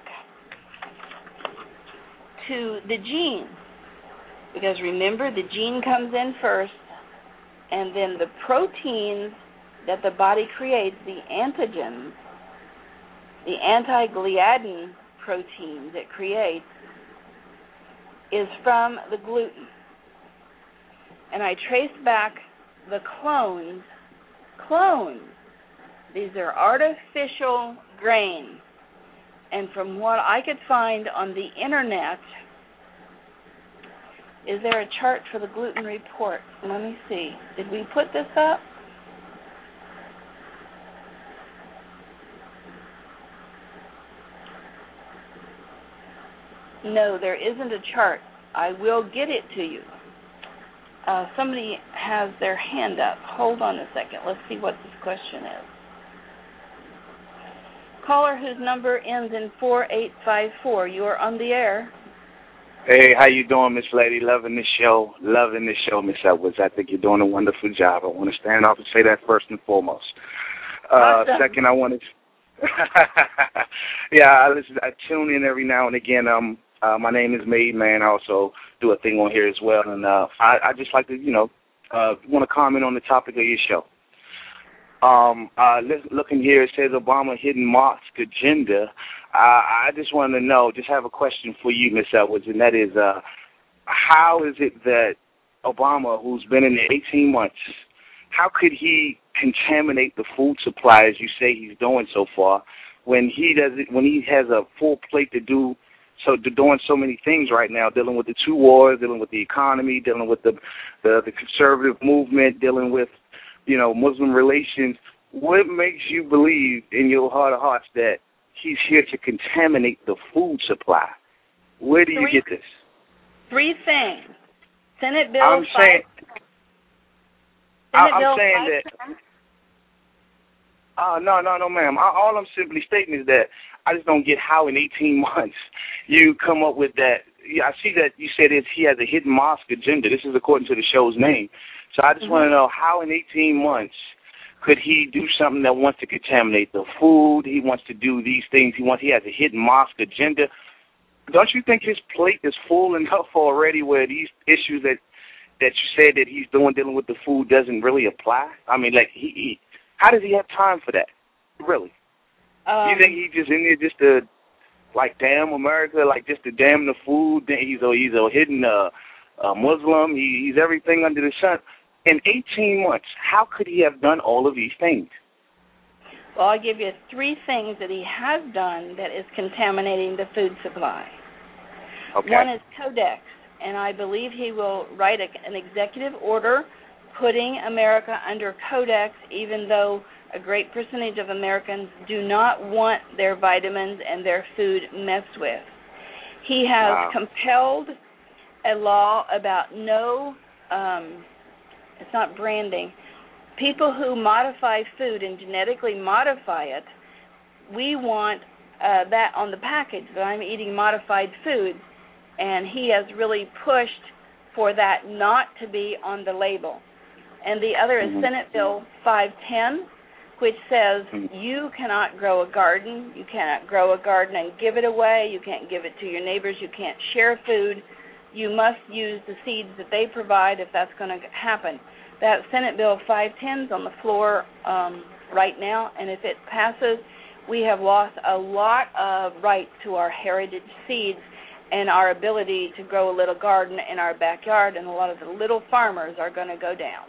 to the gene. Because remember, the gene comes in first, and then the proteins that the body creates, the antigens, the anti-gliadin proteins it creates, is from the gluten. And I traced back the clones. Clones. These are artificial grains. And from what I could find on the internet, is there a chart for the gluten report? Let me see. Did we put this up? No, there isn't a chart. I will get it to you. Uh, somebody has their hand up. Hold on a second. Let's see what this question is. Caller whose number ends in four eight five four. You are on the air. Hey, how you doing, Miss Lady? Loving the show. Loving the show, Miss Edwards. I think you're doing a wonderful job. I want to stand off and say that first and foremost. Uh, awesome. Second, I want to... yeah, I, listen, I tune in every now and again. Um, uh, my name is Made Man. I also do a thing on here as well. And uh, I, I just like to, you know, uh, want to comment on the topic of your show. Um, uh, looking here, it says Obama hidden mosque agenda. Uh, I just want to know, just have a question for you, Miss Edwards, and that is, uh, how is it that Obama, who's been in there eighteen months, how could he contaminate the food supply, as you say he's doing so far, when he does it, when he has a full plate to do, so to doing so many things right now, dealing with the two wars, dealing with the economy, dealing with the the, the conservative movement, dealing with, you know, Muslim relations. What makes you believe in your heart of hearts that he's here to contaminate the food supply? Where do you three, get this? Three things. Senate Bill I'm five. saying, Senate I'm Bill saying five, that. Oh, uh, no, no, no, ma'am. I, all I'm simply stating is that I just don't get how in eighteen months you come up with that. Yeah, I see that you said it's, he has a hidden mosque agenda. This is according to the show's name. So I just mm-hmm. want to know how in eighteen months could he do something that wants to contaminate the food? He wants to do these things. He wants. He has a hidden mosque agenda. Don't you think his plate is full enough already where these issues that that you said that he's doing dealing with the food doesn't really apply? I mean, like, he, he how does he have time for that? Really? Um, you think he just in there just to, like, damn America, like just to damn the food? Then he's a, he's a hidden uh, uh, Muslim. He, he's everything under the sun. In eighteen months, how could he have done all of these things? Well, I'll give you three things that he has done that is contaminating the food supply. Okay. One is Codex, and I believe he will write a, an executive order putting America under Codex, even though a great percentage of Americans do not want their vitamins and their food messed with. He has wow. compelled a law about no... Um, It's not branding. People who modify food and genetically modify it, we want uh, that on the package, that I'm eating modified food. And he has really pushed for that not to be on the label. And the other is mm-hmm. Senate Bill five ten, which says mm-hmm. you cannot grow a garden. You cannot grow a garden and give it away. You can't give it to your neighbors. You can't share food. You must use the seeds that they provide if that's going to happen. That Senate Bill five ten is on the floor um, right now, and if it passes, we have lost a lot of rights to our heritage seeds and our ability to grow a little garden in our backyard, and a lot of the little farmers are going to go down.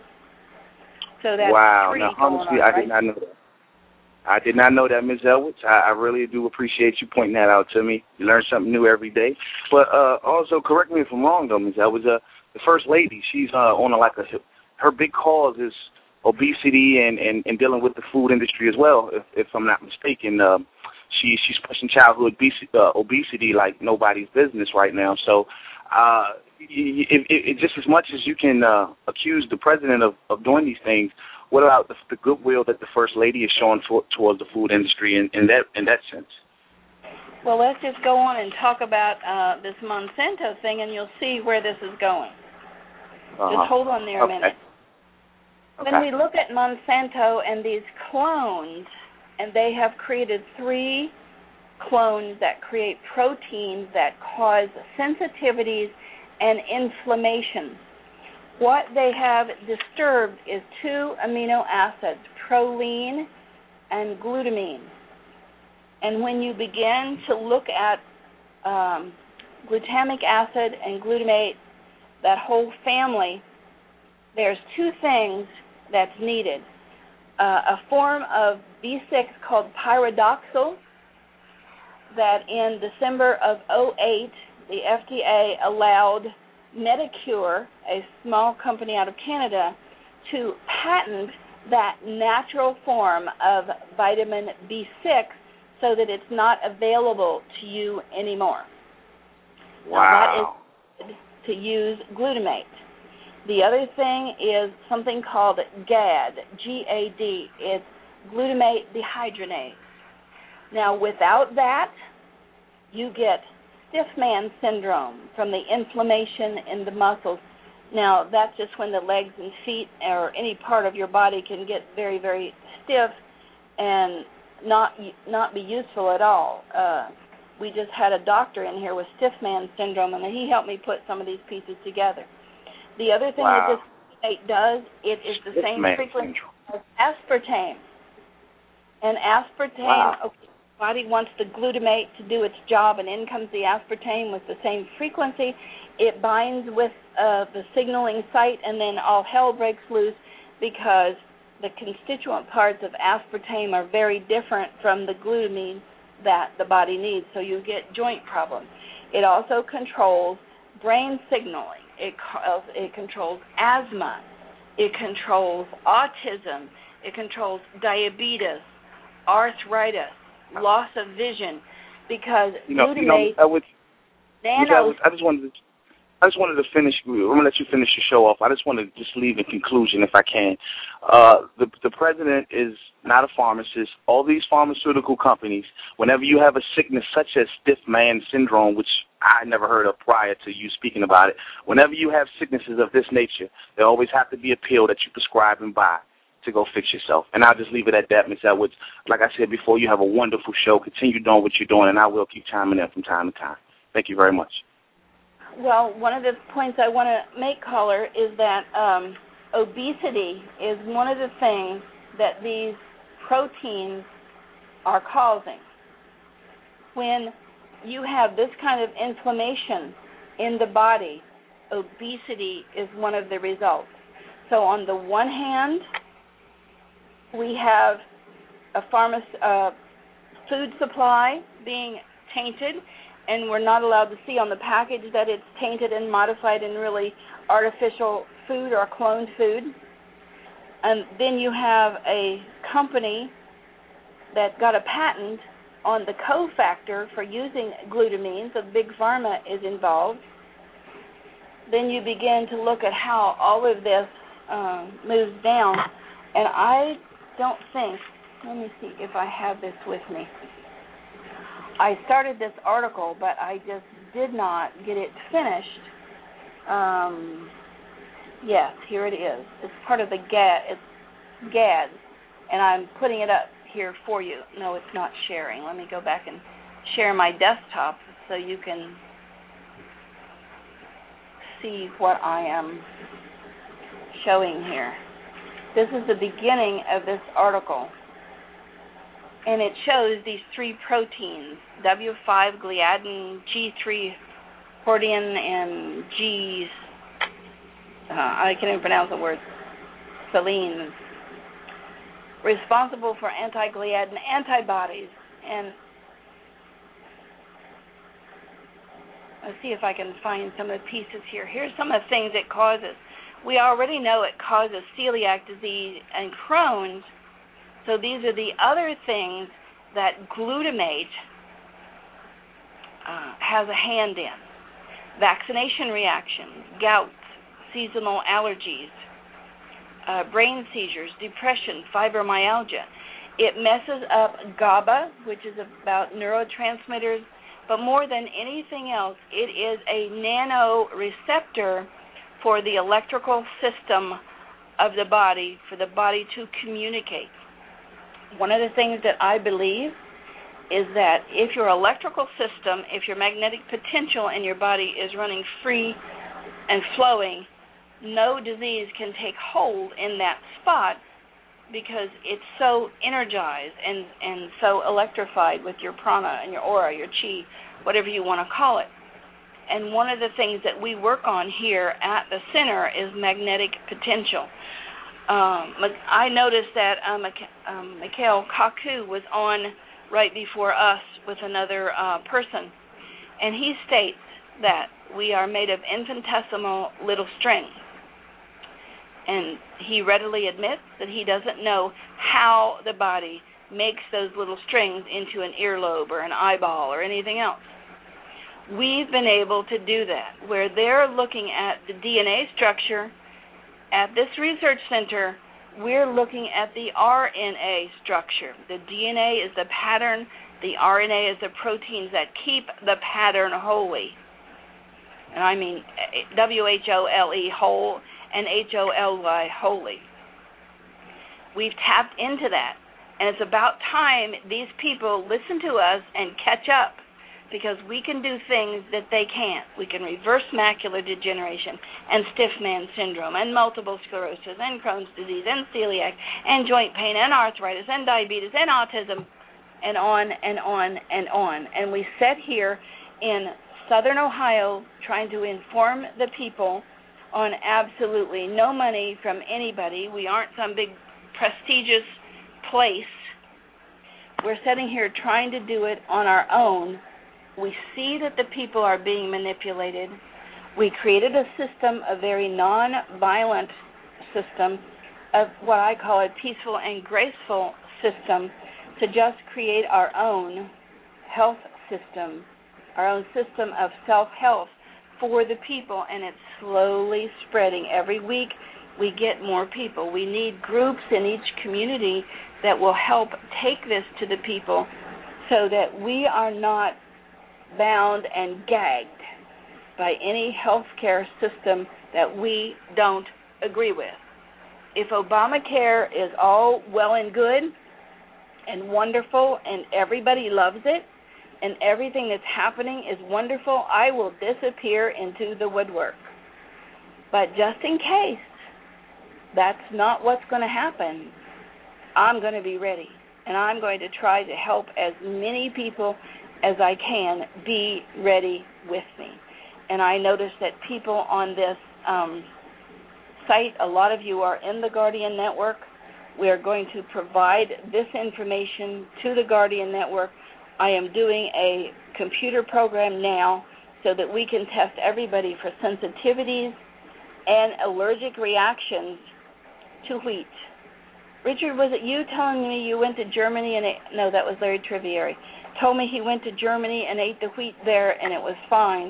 So that's wow. three Now, going honestly, on, I right? did not know that. I did not know that, Miz Edwards. I, I really do appreciate you pointing that out to me. You learn something new every day. But uh, also, correct me if I'm wrong, though, Miz Edwards. Uh, the First Lady, she's uh, on a, like a, her big cause is obesity and, and, and dealing with the food industry as well, if, if I'm not mistaken. Um, she she's pushing childhood obesity, uh, obesity like nobody's business right now. So, uh, it, it, it, just as much as you can uh, accuse the president of, of doing these things, what about the, the goodwill that the first lady is showing for, towards the food industry in, in that in that sense? Well, let's just go on and talk about uh, this Monsanto thing, and you'll see where this is going. Uh-huh. Just hold on there a okay. minute. Okay. When we look at Monsanto and these clones, and they have created three clones that create proteins that cause sensitivities and inflammation. What they have disturbed is two amino acids, proline and glutamine. And when you begin to look at um, glutamic acid and glutamate, that whole family, there's two things that's needed. Uh, a form of B six called pyridoxal that in December of oh eight, the F D A allowed Medicure, a small company out of Canada, to patent that natural form of vitamin B six so that it's not available to you anymore. Wow. Now, that is to use glutamate. The other thing is something called G A D, G A D. It's glutamate dehydrogenase. Now, without that, you get stiff man syndrome from the inflammation in the muscles. Now, that's just when the legs and feet or any part of your body can get very, very stiff and not not be useful at all. Uh, we just had a doctor in here with stiff man syndrome, and he helped me put some of these pieces together. The other thing wow. that this glutamate does, it is the stiff same frequency syndrome. as aspartame. And aspartame, wow. okay, the body wants the glutamate to do its job, and in comes the aspartame with the same frequency. It binds with uh, the signaling site, and then all hell breaks loose because the constituent parts of aspartame are very different from the glutamine that the body needs, so you get joint problems. It also controls brain signaling. It, it controls asthma. It controls autism. It controls diabetes, arthritis, loss of vision, because you know, glutamate, you know, I would, nanos, I, I just wanted to, I just wanted to finish. I'm gonna let you finish your show off. I just want to just leave in conclusion, if I can. Uh, the the president is not a pharmacist. All these pharmaceutical companies, whenever you have a sickness such as stiff man syndrome, which I never heard of prior to you speaking about it, whenever you have sicknesses of this nature, there always have to be a pill that you prescribe and buy to go fix yourself. And I'll just leave it at that, Miz Edwards. Like I said before, you have a wonderful show. Continue doing what you're doing, and I will keep chiming in from time to time. Thank you very much. Well, one of the points I want to make, caller, is that um, obesity is one of the things that these proteins are causing. When you have this kind of inflammation in the body, obesity is one of the results. So on the one hand, we have a pharma- uh, food supply being tainted, and we're not allowed to see on the package that it's tainted and modified and really artificial food or cloned food. And then you have a company that got a patent on the cofactor for using glutamine, so Big Pharma is involved. Then you begin to look at how all of this um, moves down, and I don't think, let me see if I have this with me. I started this article, but I just did not get it finished. Um, yes, here it is. It's part of the G A D, it's G A D, and I'm putting it up here for you. No, it's not sharing. Let me go back and share my desktop so you can see what I am showing here. This is the beginning of this article. And it shows these three proteins, W five gliadin, G three hordein, and G, uh, I can't even pronounce the word, selene, responsible for anti-gliadin antibodies. And let's see if I can find some of the pieces here. Here's some of the things it causes. We already know it causes celiac disease and Crohn's. So these are the other things that glutamate uh, has a hand in. vaccination reactions, gout, seasonal allergies, uh, brain seizures, depression, fibromyalgia. It messes up GABA, which is about neurotransmitters, but more than anything else, it is a nanoreceptor for the electrical system of the body, for the body to communicate. One of the things that I believe is that if your electrical system, if your magnetic potential in your body is running free and flowing, no disease can take hold in that spot because it's so energized and, and so electrified with your prana and your aura, your chi, whatever you want to call it. And one of the things that we work on here at the center is magnetic potential. Um, I noticed that um, um, Mikhail Kaku was on right before us with another uh, person, and he states that we are made of infinitesimal little strings. And he readily admits that he doesn't know how the body makes those little strings into an earlobe or an eyeball or anything else. We've been able to do that, where they're looking at the D N A structure. At this research center, we're looking at the R N A structure. The D N A is the pattern, the R N A is the proteins that keep the pattern holy. And I mean W H O L E, whole, and H O L Y, holy. We've tapped into that, and it's about time these people listen to us and catch up, because we can do things that they can't. We can reverse macular degeneration and stiff man syndrome and multiple sclerosis and Crohn's disease and celiac and joint pain and arthritis and diabetes and autism and on and on and on. And we sit here in Southern Ohio trying to inform the people on absolutely no money from anybody. We aren't some big prestigious place. We're sitting here trying to do it on our own. We see that the people are being manipulated. We created a system, a very non-violent system, of what I call a peaceful and graceful system, to just create our own health system, our own system of self-health for the people, and it's slowly spreading. Every week we get more people. We need groups in each community that will help take this to the people so that we are not bound and gagged by any healthcare system that we don't agree with. If Obamacare is all well and good and wonderful and everybody loves it and everything that's happening is wonderful, I will disappear into the woodwork. But just in case that's not what's going to happen, I'm going to be ready, and I'm going to try to help as many people as I can be ready with me. And I notice that people on this um, site, a lot of you are in the Guardian Network. We are going to provide this information to the Guardian Network. I am doing a computer program now so that we can test everybody for sensitivities and allergic reactions to wheat. Richard, was it you telling me you went to Germany and ate, no, that was Larry Trivieri, told me he went to Germany and ate the wheat there and it was fine.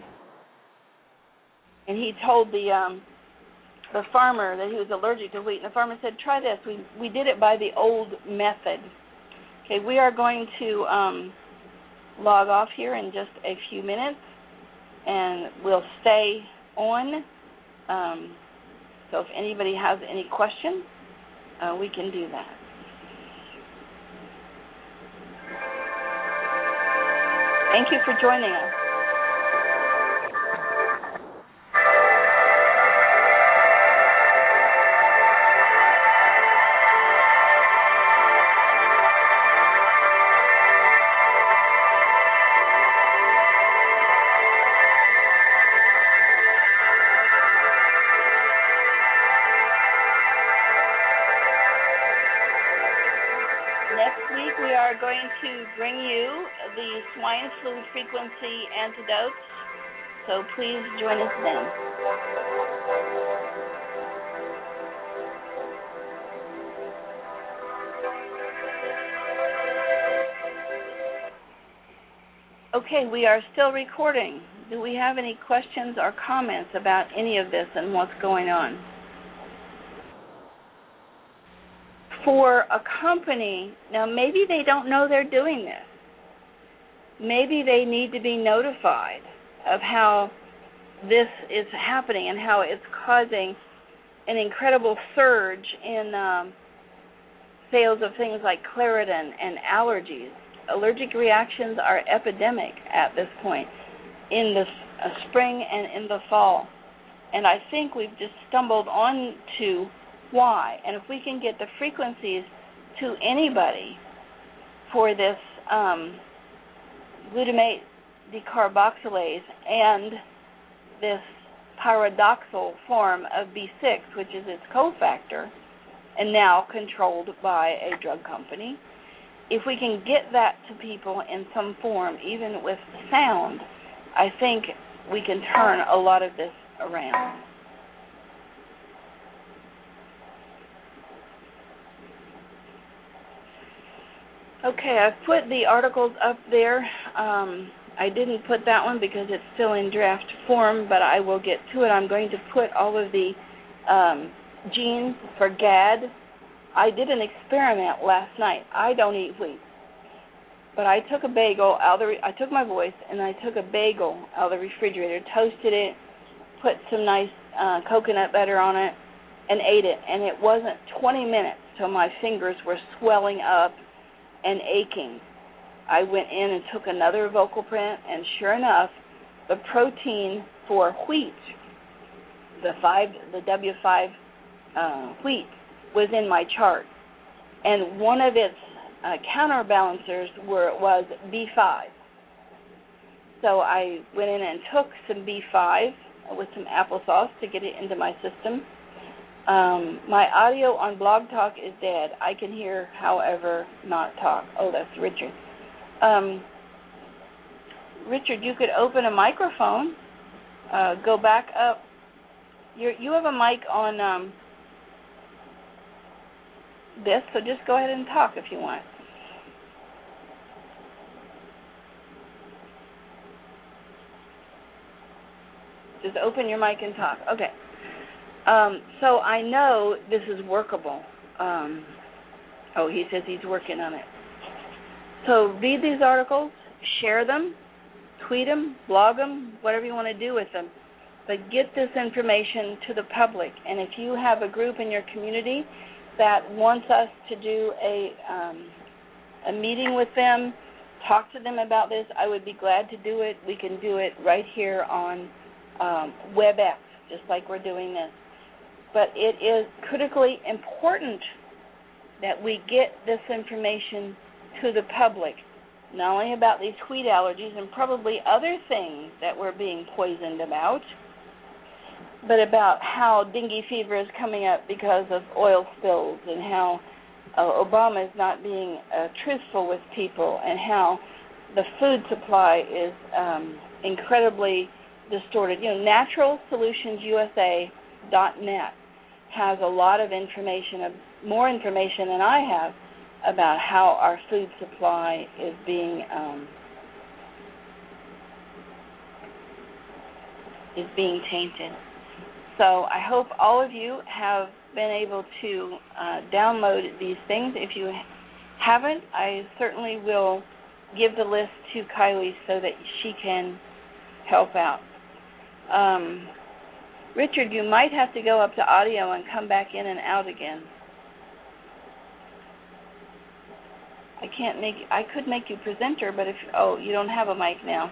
And he told the um, the farmer that he was allergic to wheat, and the farmer said, try this. We we did it by the old method. Okay, we are going to um, log off here in just a few minutes, and we'll stay on. Um, so if anybody has any questions, uh, we can do that. Thank you for joining us. To bring you the swine flu frequency antidotes, so please join us then. Okay, we are still recording. Do we have any questions or comments about any of this and what's going on? For a company, now maybe they don't know they're doing this. Maybe they need to be notified of how this is happening and how it's causing an incredible surge in um, sales of things like Claritin and allergies. Allergic reactions are epidemic at this point in the uh, spring and in the fall. And I think we've just stumbled on to why. And if we can get the frequencies to anybody for this um, glutamate decarboxylase and this pyridoxal form of B six, which is its cofactor, and now controlled by a drug company, if we can get that to people in some form, even with sound, I think we can turn a lot of this around. Okay, I've put the articles up there. Um, I didn't put that one because it's still in draft form, but I will get to it. I'm going to put all of the um, genes for G A D. I did an experiment last night. I don't eat wheat, but I took a bagel out of the. Re- I took my voice and I took a bagel out of the refrigerator, toasted it, put some nice uh, coconut butter on it, and ate it. And it wasn't twenty minutes till my fingers were swelling up and aching. I went in and took another vocal print, and sure enough, the protein for wheat, the five, the W five uh, wheat, was in my chart, and one of its uh, counterbalancers were was B five. So I went in and took some B five with some applesauce to get it into my system. Um, my audio on Blog Talk is dead. I can hear, however, not talk. Oh, that's Richard. Um, Richard, you could open a microphone, uh, go back up. You're, you have a mic on um, this, so just go ahead and talk if you want. Just open your mic and talk. Okay. Um, so I know this is workable. Um, oh, he says he's working on it. So read these articles, share them, tweet them, blog them, whatever you want to do with them. But get this information to the public. And if you have a group in your community that wants us to do a um, a meeting with them, talk to them about this, I would be glad to do it. We can do it right here on um, WebEx, just like we're doing this. But it is critically important that we get this information to the public, not only about these wheat allergies and probably other things that we're being poisoned about, but about how dengue fever is coming up because of oil spills, and how uh, Obama is not being uh, truthful with people, and how the food supply is um, incredibly distorted. You know, Natural Solutions U S A dot net has a lot of information, more information than I have, about how our food supply is being um, is being tainted. So I hope all of you have been able to uh, download these things. If you haven't, I certainly will give the list to Kylie so that she can help out. Um, Richard, you might have to go up to audio and come back in and out again. I can't make, I could make you presenter, but if, oh, you don't have a mic now.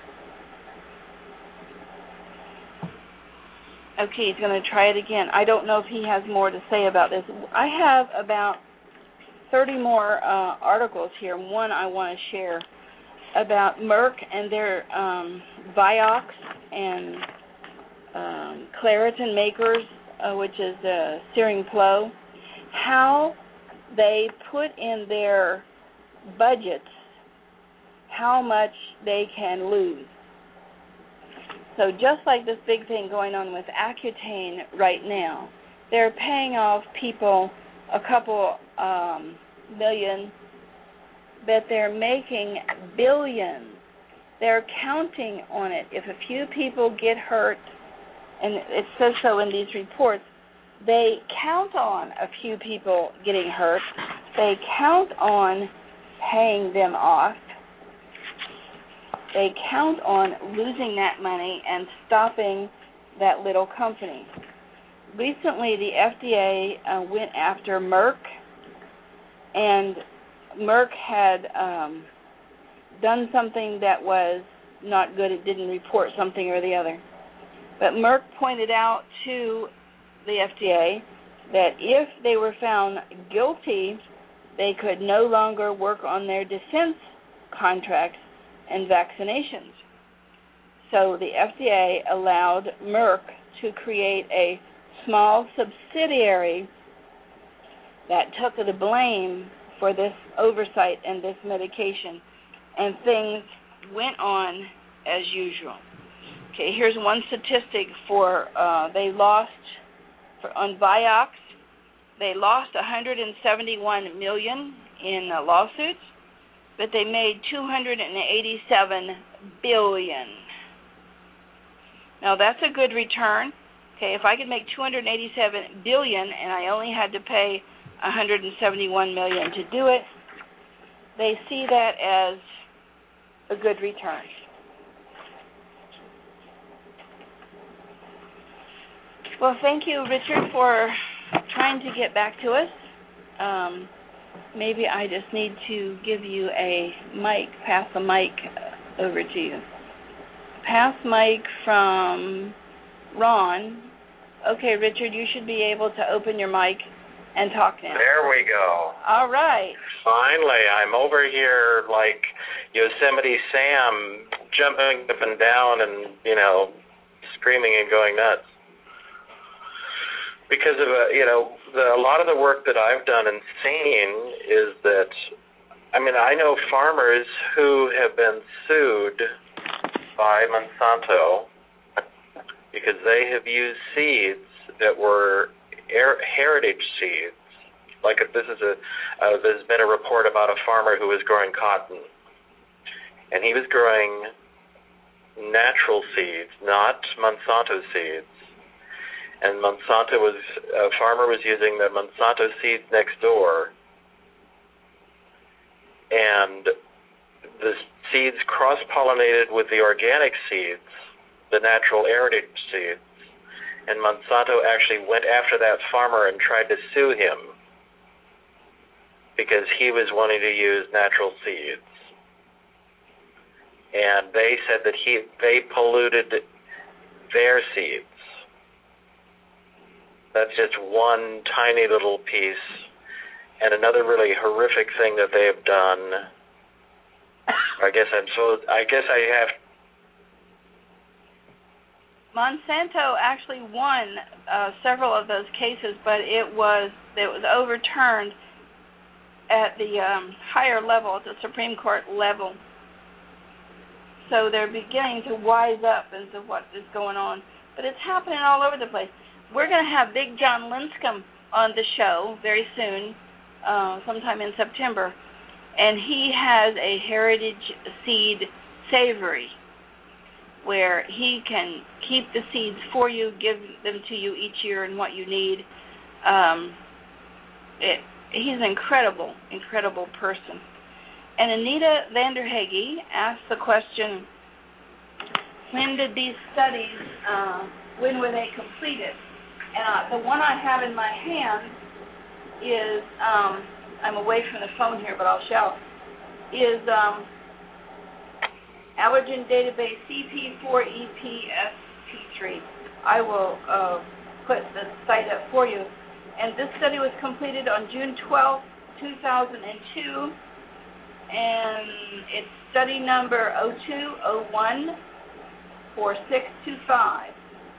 Okay, he's going to try it again. I don't know if he has more to say about this. I have about thirty more uh, articles here. One I want to share about Merck and their um, Vioxx and um, Claritin makers, uh, which is uh, Searing Flow, how they put in their budgets how much they can lose. So just like this big thing going on with Accutane right now, they're paying off people a couple um, million, but they're making billions they're counting on it. If a few people get hurt, and it says so in these reports, they count on a few people getting hurt. They count on paying them off. They count on losing that money and stopping that little company. Recently, the F D A uh, went after Merck, and Merck had um, done something that was not good. It didn't report something or the other. But Merck pointed out to the F D A that if they were found guilty, they could no longer work on their defense contracts and vaccinations. So the F D A allowed Merck to create a small subsidiary that took the blame for this oversight and this medication, and things went on as usual. Okay, here's one statistic for uh, they lost for, on Vioxx. They lost one hundred seventy-one million dollars in uh, lawsuits, but they made two hundred eighty-seven billion dollars. Now that's a good return. Okay, if I could make two hundred eighty-seven billion dollars and I only had to pay one hundred seventy-one million dollars to do it, they see that as a good return. Well, thank you, Richard, for trying to get back to us. Um, maybe I just need to give you a mic, pass the mic over to you. Pass mic from Ron. Okay, Richard, you should be able to open your mic and talk now. There we go. All right. Finally, I'm over here like Yosemite Sam, jumping up and down and, you know, screaming and going nuts. Because of, uh, you know, the, a lot of the work that I've done and seen is that, I mean, I know farmers who have been sued by Monsanto because they have used seeds that were er- heritage seeds. Like if this is a, uh, there's been a report about a farmer who was growing cotton, and he was growing natural seeds, not Monsanto seeds. And Monsanto was, a farmer was using the Monsanto seeds next door, and the seeds cross-pollinated with the organic seeds, the natural heritage seeds, and Monsanto actually went after that farmer and tried to sue him because he was wanting to use natural seeds. And they said that he they polluted their seeds. That's just one tiny little piece. And another really horrific thing that they have done, I guess I'm so, I guess I have. Monsanto actually won uh, several of those cases, but it was it was overturned at the um, higher level, at the Supreme Court level. So they're beginning to wise up into what is going on. But it's happening all over the place. We're going to have Big John Linscomb on the show very soon, uh, sometime in September, and he has a heritage seed savory where he can keep the seeds for you, give them to you each year and what you need. Um, it, he's an incredible, incredible person. And Anita Vanderhage asked the question, when did these studies, uh, when were they completed? And uh, the one I have in my hand is, um, I'm away from the phone here, but I'll shout, is um, Allergen Database C P four E P S P three. I will uh, put the site up for you. And this study was completed on June twelfth, two thousand two, and it's study number oh two oh one four six two five.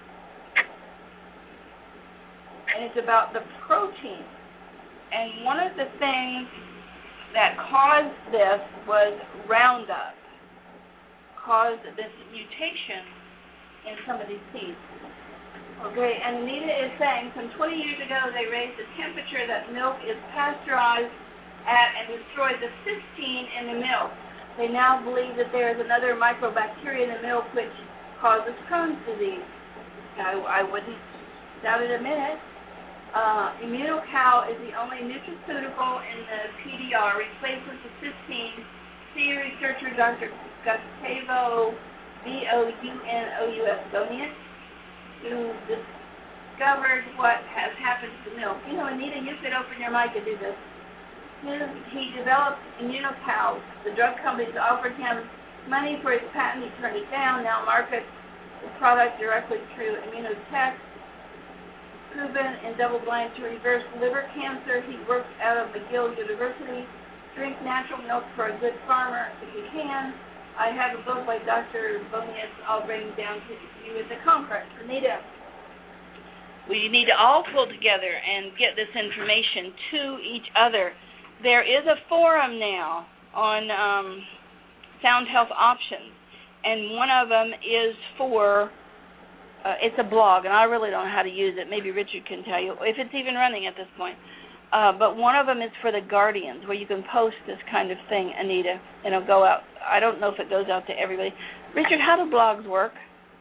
And it's about the protein. And one of the things that caused this was Roundup, caused this mutation in some of these seeds. Okay, and Anita is saying some twenty years ago they raised the temperature that milk is pasteurized at and destroyed the cysteine in the milk. They now believe that there is another microbacteria in the milk which causes Crohn's disease. I, I wouldn't doubt it a minute. Uh, ImmunoCal is the only nutraceutical in the P D R, replaces the cysteine. See researcher Doctor Gustavo B O U N O U S, Bonius, who discovered what has happened to the milk. You know, Anita, you could open your mic and do this. He developed ImmunoCal. The drug companies offered him money for his patent. He turned it down. Now markets the product directly through Immunotech. Proven in double-blind to reverse liver cancer. He works out of McGill University. Drink natural milk for a good farmer if you can. I have a book by Doctor Bonius. I'll bring down to you at the conference. Anita, we need to all pull together and get this information to each other. There is a forum now on um, Sound Health Options, and one of them is for, uh, it's a blog, and I really don't know how to use it. Maybe Richard can tell you, if it's even running at this point. Uh, but one of them is for the Guardians, where you can post this kind of thing, Anita, and it'll go out. I don't know if it goes out to everybody. Richard, how do blogs work?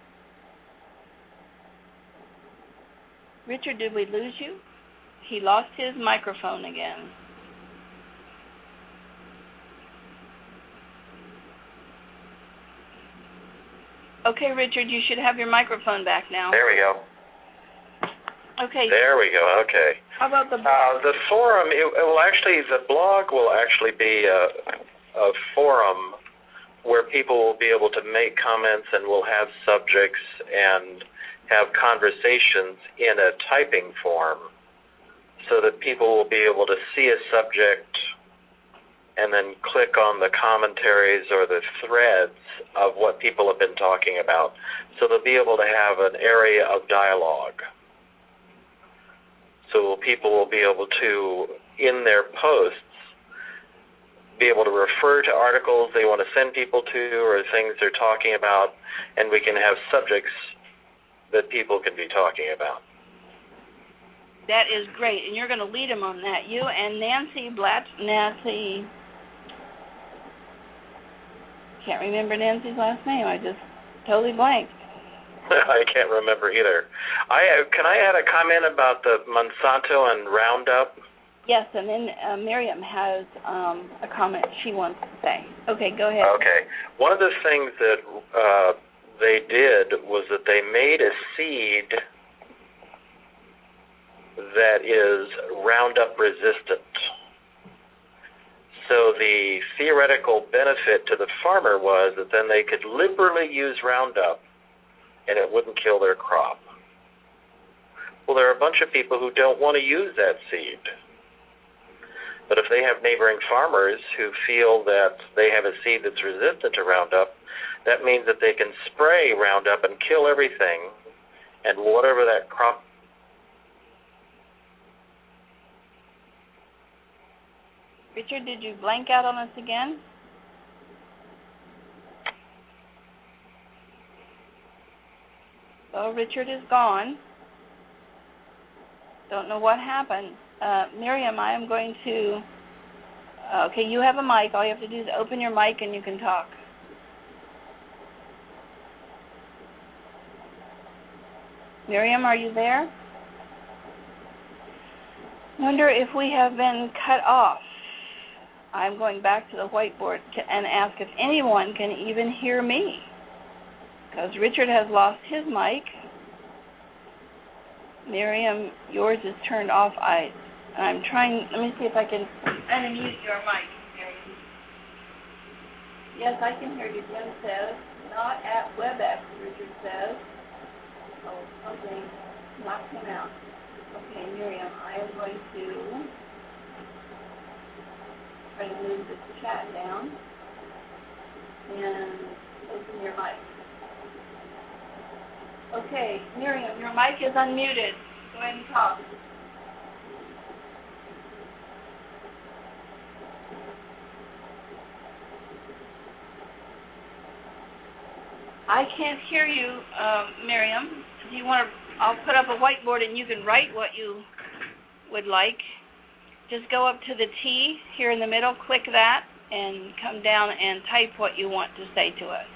Richard, did we lose you? He lost his microphone again. Okay, Richard, you should have your microphone back now. There we go. Okay. There we go. Okay. How about the blog? Uh, the forum, it, it will actually, the blog will actually be a, a forum where people will be able to make comments and will have subjects and have conversations in a typing form so that people will be able to see a subject and then click on the commentaries or the threads of what people have been talking about. So they'll be able to have an area of dialogue. So people will be able to, in their posts, be able to refer to articles they want to send people to or things they're talking about, and we can have subjects that people can be talking about. That is great, and you're going to lead them on that. You and Nancy Blatt, Nancy, can't remember Nancy's last name. I just totally blanked. I can't remember either. I can I add a comment about the Monsanto and Roundup? Yes, and then uh, Miriam has um, a comment she wants to say. Okay, go ahead. Okay. One of the things that uh, they did was that they made a seed that is Roundup resistant. So the theoretical benefit to the farmer was that then they could liberally use Roundup and it wouldn't kill their crop. Well, there are a bunch of people who don't want to use that seed. But if they have neighboring farmers who feel that they have a seed that's resistant to Roundup, that means that they can spray Roundup and kill everything, and whatever that crop. Richard, did you blank out on us again? Well, Richard is gone. Don't know what happened. Uh, Miriam, I am going to... Uh, okay, you have a mic. All you have to do is open your mic and you can talk. Miriam, are you there? Wonder if we have been cut off. I'm going back to the whiteboard to, and ask if anyone can even hear me. Because Richard has lost his mic. Miriam, yours is turned off. I, I'm trying, let me see if I can unmute your mic, Miriam. Yes, I can hear you, Jim says. Not at WebEx, Richard says. Oh, okay. Knocked him out. Okay, Miriam, I am going to try to move this chat down and open your mic. Okay, Miriam, your mic is unmuted. Go ahead and talk. I can't hear you, uh, Miriam. Do you want to? I'll put up a whiteboard and you can write what you would like. Just go up to the T here in the middle, click that, and come down and type what you want to say to us.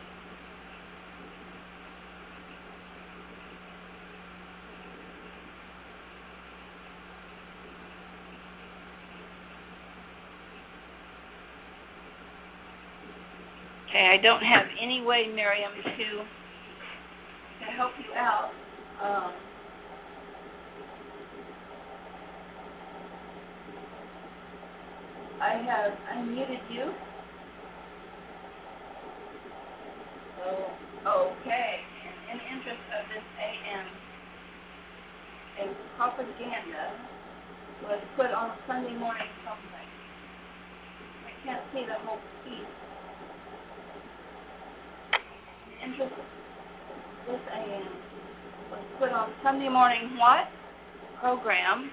Okay, I don't have any way, Miriam, to to help you out. Um, I have unmuted you. So, okay. In the interest of this A M, a propaganda was put on Sunday morning something. I can't see the whole piece. Interest of this A M was put on Sunday morning what? Program.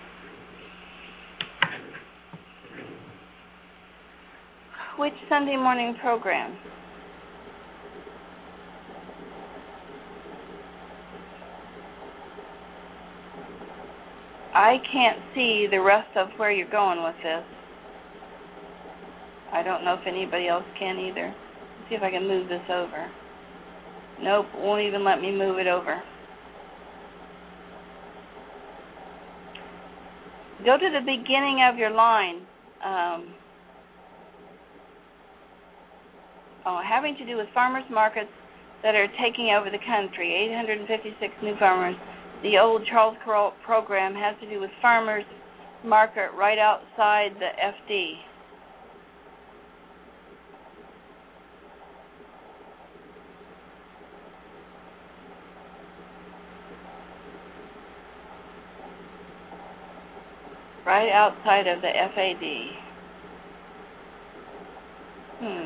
Which Sunday morning program? I can't see the rest of where you're going with this. I don't know if anybody else can either. Let's see if I can move this over. Nope, won't even let me move it over. Go to the beginning of your line. Um, oh, having to do with farmers markets that are taking over the country. eight hundred fifty-six new farmers. The old Charles Kuralt program has to do with farmers market right outside the F D. Right outside of the F A D. Hmm.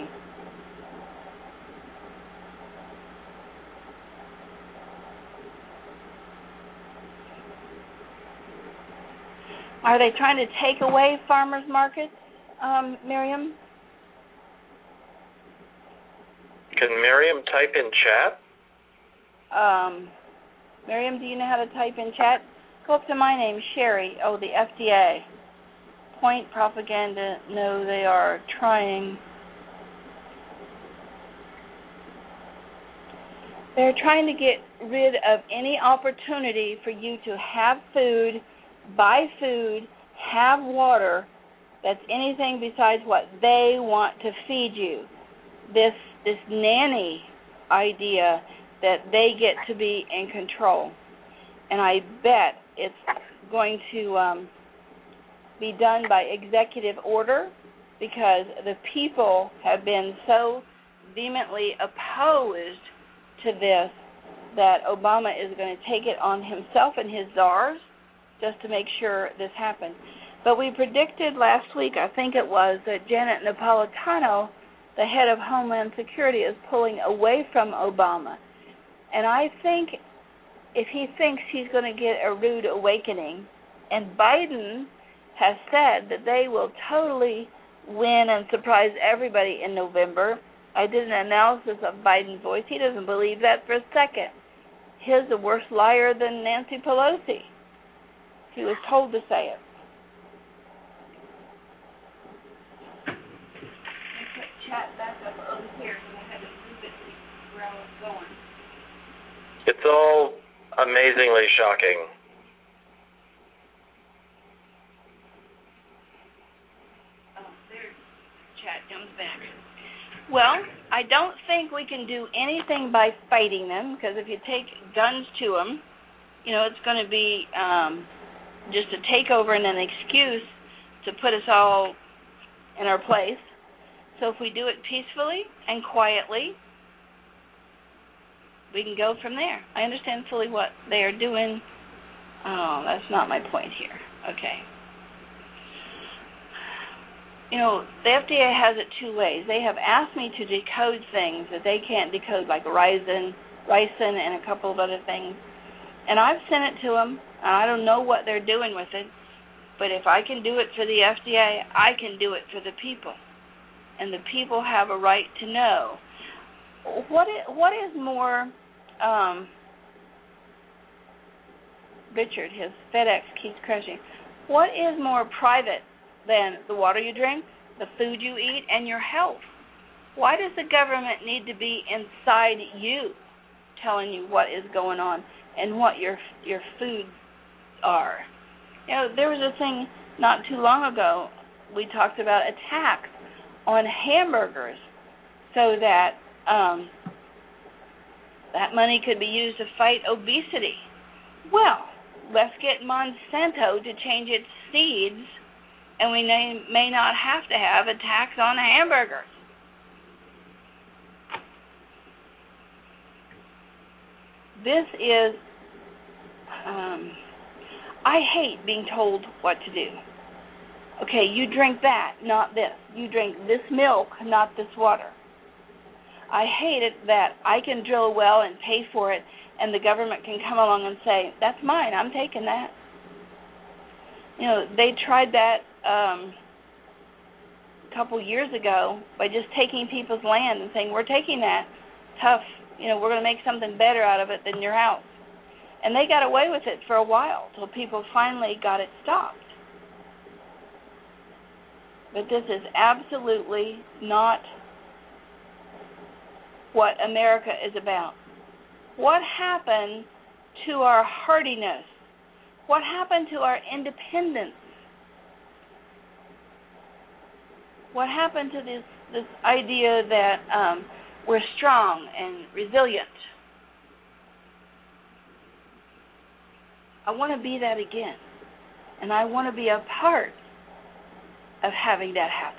Are they trying to take away farmers markets, um, Miriam? Can Miriam type in chat? Um, Miriam, do you know how to type in chat? Go up to my name, Sherry. Oh, the F D A. Point propaganda. No, they are trying. They're trying to get rid of any opportunity for you to have food, buy food, have water that's anything besides what they want to feed you. This this nanny idea that they get to be in control. And I bet it's going to um, be done by executive order because the people have been so vehemently opposed to this that Obama is going to take it on himself and his czars just to make sure this happens. But we predicted last week, I think it was, that Janet Napolitano, the head of Homeland Security, is pulling away from Obama. And I think if he thinks he's going to get a rude awakening, and Biden has said that they will totally win and surprise everybody in November. I did an analysis of Biden's voice. He doesn't believe that for a second. He's a worse liar than Nancy Pelosi. He was told to say it. I put chat back up over here, and I had to move it where I was going. It's all amazingly shocking. Oh, there, chat comes back. Well, I don't think we can do anything by fighting them, because if you take guns to them, you know, it's going to be um, just a takeover and an excuse to put us all in our place. So if we do it peacefully and quietly, we can go from there. I understand fully what they are doing. Oh, that's not my point here. Okay. You know, the F D A has it two ways. They have asked me to decode things that they can't decode, like ricin, ricin and a couple of other things. And I've sent it to them, and I don't know what they're doing with it. But if I can do it for the F D A, I can do it for the people. And the people have a right to know. What is, what is more, um, Richard, his FedEx keeps crashing. What is more private than the water you drink, the food you eat, and your health. Why does the government need to be inside you, telling you what is going on and what your your foods are? You know, there was a thing not too long ago. We talked about a tax on hamburgers, so that um, that money could be used to fight obesity. Well, let's get Monsanto to change its seeds, and we may, may not have to have a tax on hamburgers. This is, um, I hate being told what to do. Okay, you drink that, not this. You drink this milk, not this water. I hate it that I can drill a well and pay for it, and the government can come along and say, that's mine, I'm taking that. You know, they tried that um, a couple years ago by just taking people's land and saying, we're taking that. Tough, you know, we're going to make something better out of it than your house. And they got away with it for a while till people finally got it stopped. But this is absolutely not what America is about. What happened to our hardiness? What happened to our independence? What happened to this, this idea that um, we're strong and resilient? I want to be that again. And I want to be a part of having that happen.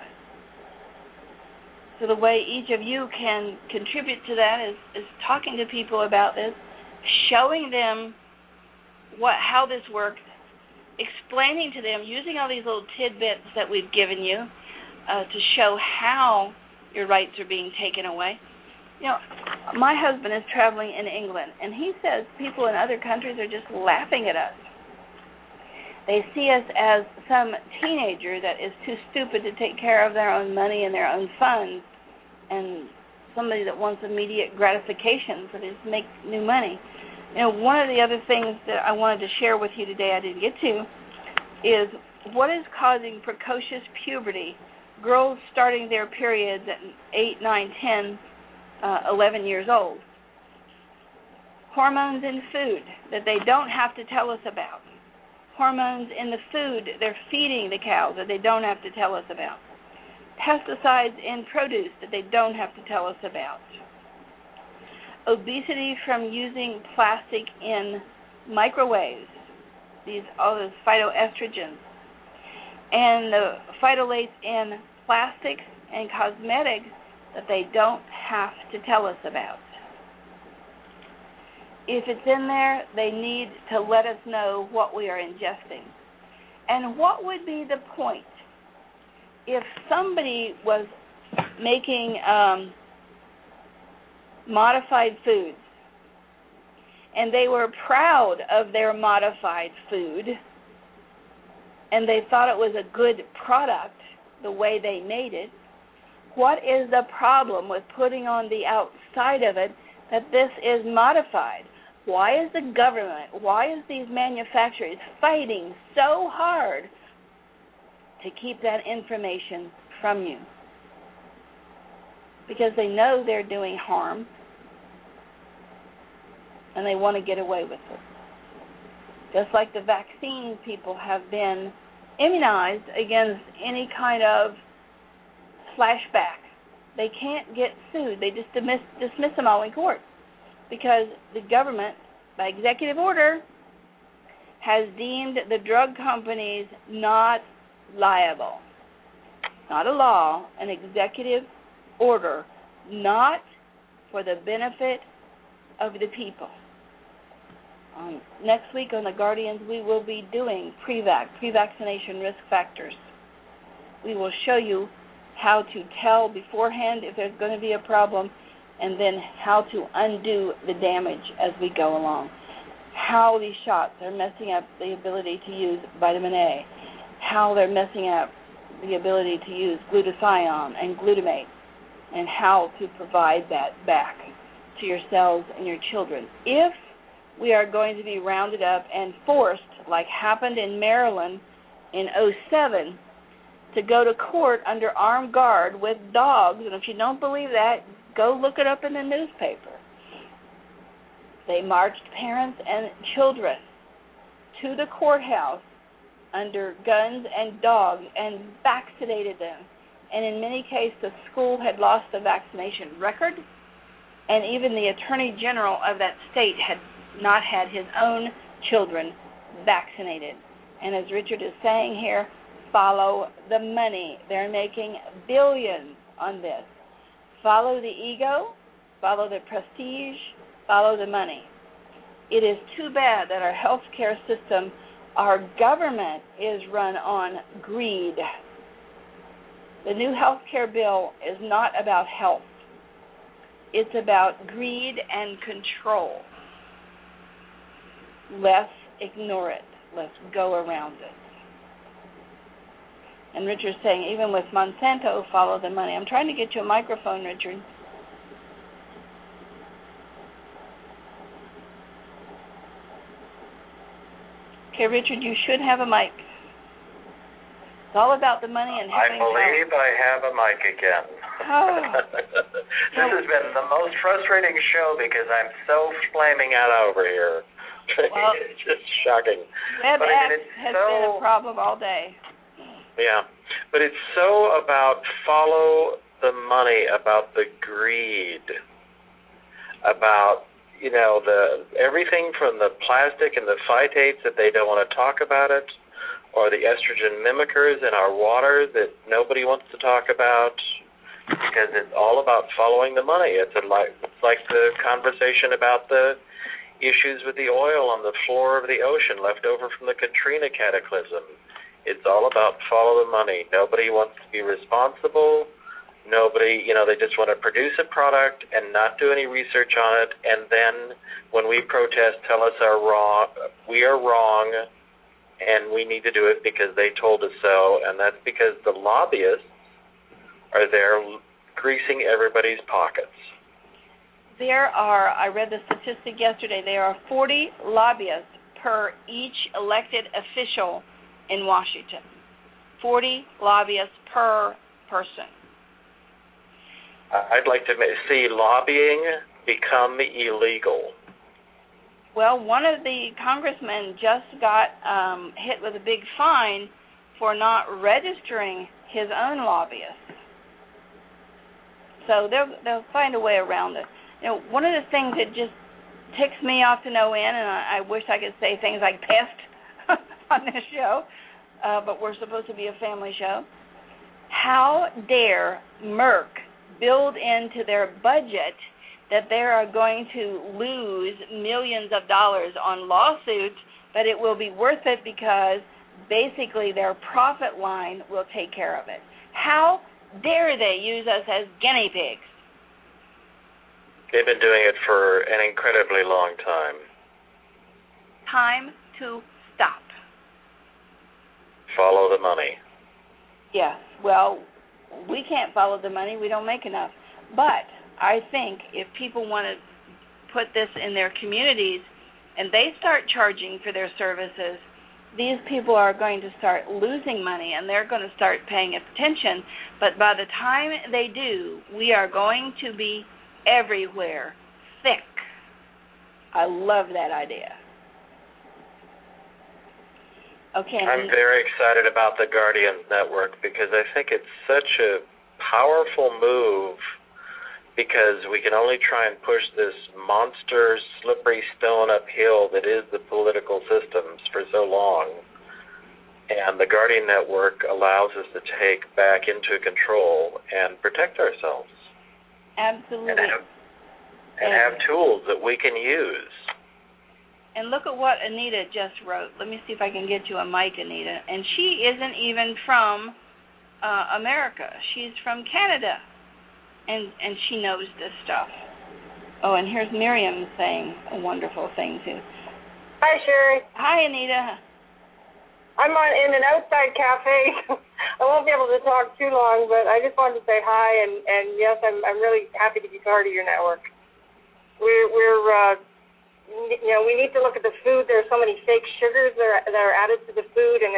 So the way each of you can contribute to that is, is talking to people about this, showing them what how this works, explaining to them, using all these little tidbits that we've given you uh, to show how your rights are being taken away. You know, my husband is traveling in England, and he says people in other countries are just laughing at us. They see us as some teenager that is too stupid to take care of their own money and their own funds, and somebody that wants immediate gratification so they just make new money. You know, one of the other things that I wanted to share with you today I didn't get to is what is causing precocious puberty, girls starting their periods at eight, nine, ten, uh, eleven years old. Hormones in food that they don't have to tell us about. Hormones in the food they're feeding the cows that they don't have to tell us about. Pesticides in produce that they don't have to tell us about. Obesity from using plastic in microwaves, these all those phytoestrogens, and the phytolates in plastics and cosmetics that they don't have to tell us about. If it's in there, they need to let us know what we are ingesting. And what would be the point if somebody was making um, modified foods and they were proud of their modified food and they thought it was a good product the way they made it? What is the problem with putting on the outside of it that this is modified? Why is the government, why is these manufacturers fighting so hard to keep that information from you? Because they know they're doing harm and they want to get away with it. Just like the vaccine people have been immunized against any kind of flashback. They can't get sued. They just dismiss, dismiss them all in court because the government, by executive order, has deemed the drug companies not liable. Not a law, an executive order, not for the benefit of the people. Um, next week on The Guardians, we will be doing pre-vac, pre-vaccination risk factors. We will show you how to tell beforehand if there's going to be a problem, and then how to undo the damage as we go along. How these shots are messing up the ability to use vitamin A, how they're messing up the ability to use glutathione and glutamate, and how to provide that back to your cells and your children. If we are going to be rounded up and forced, like happened in Maryland in oh seven, to go to court under armed guard with dogs. And if you don't believe that, go look it up in the newspaper. They marched parents and children to the courthouse under guns and dogs and vaccinated them. And in many cases, the school had lost the vaccination record, and even the Attorney General of that state had not had his own children vaccinated. And as Richard is saying here, follow the money. They're making billions on this. Follow the ego, follow the prestige, follow the money. It is too bad that our health care system, our government, is run on greed. The new health care bill is not about health. It's about greed and control. Let's ignore it. Let's go around it. And Richard's saying, even with Monsanto, follow the money. I'm trying to get you a microphone, Richard. Okay, Richard, you should have a mic. It's all about the money and I having believe health. I have a mic again. Oh. This has been the most frustrating show because I'm so flaming out over here. Well, it's just shocking. WebEx but, I mean, it's has so, been a problem all day. Yeah, but it's so about follow the money, about the greed, about, you know, the everything from the plastic and the phytates that they don't want to talk about it, or the estrogen mimickers in our water that nobody wants to talk about, because it's all about following the money. It's a, like it's like the conversation about the issues with the oil on the floor of the ocean left over from the Katrina cataclysm. It's all about follow the money. Nobody wants to be responsible. Nobody, you know, they just want to produce a product and not do any research on it, and then when we protest, tell us our wrong, we are wrong, and we need to do it because they told us so, and that's because the lobbyists are there greasing everybody's pockets. There are, I read the statistic yesterday, there are forty lobbyists per each elected official in Washington. forty lobbyists per person. I'd like to see lobbying become illegal. Well, one of the congressmen just got um, hit with a big fine for not registering his own lobbyists. So they'll they'll find a way around it. You know, one of the things that just ticks me off to no end, and I, I wish I could say things like pest on this show, uh, but we're supposed to be a family show. How dare Merck build into their budget that they are going to lose millions of dollars on lawsuits, but it will be worth it because basically their profit line will take care of it. How dare they use us as guinea pigs? They've been doing it for an incredibly long time. Time to stop. Follow the money. Yes. Well, we can't follow the money. We don't make enough. But I think if people want to put this in their communities and they start charging for their services, these people are going to start losing money and they're going to start paying attention. But by the time they do, we are going to be everywhere thick. I love that idea. Okay. I'm very excited about the Guardians Network because I think it's such a powerful move because we can only try and push this monster slippery stone uphill that is the political systems for so long. And the Guardian Network allows us to take back into control and protect ourselves. Absolutely. And have, and have tools that we can use. And look at what Anita just wrote. Let me see if I can get you a mic, Anita. And she isn't even from uh, America. She's from Canada. And and she knows this stuff. Oh, and here's Miriam saying a wonderful thing, too. Hi, Sherry. Hi, Anita. I'm on in an outside cafe. I won't be able to talk too long, but I just wanted to say hi, and, and yes, I'm I'm really happy to be part of your network. We're we're uh, you know we need to look at the food. There are so many fake sugars that are, that are added to the food, and it's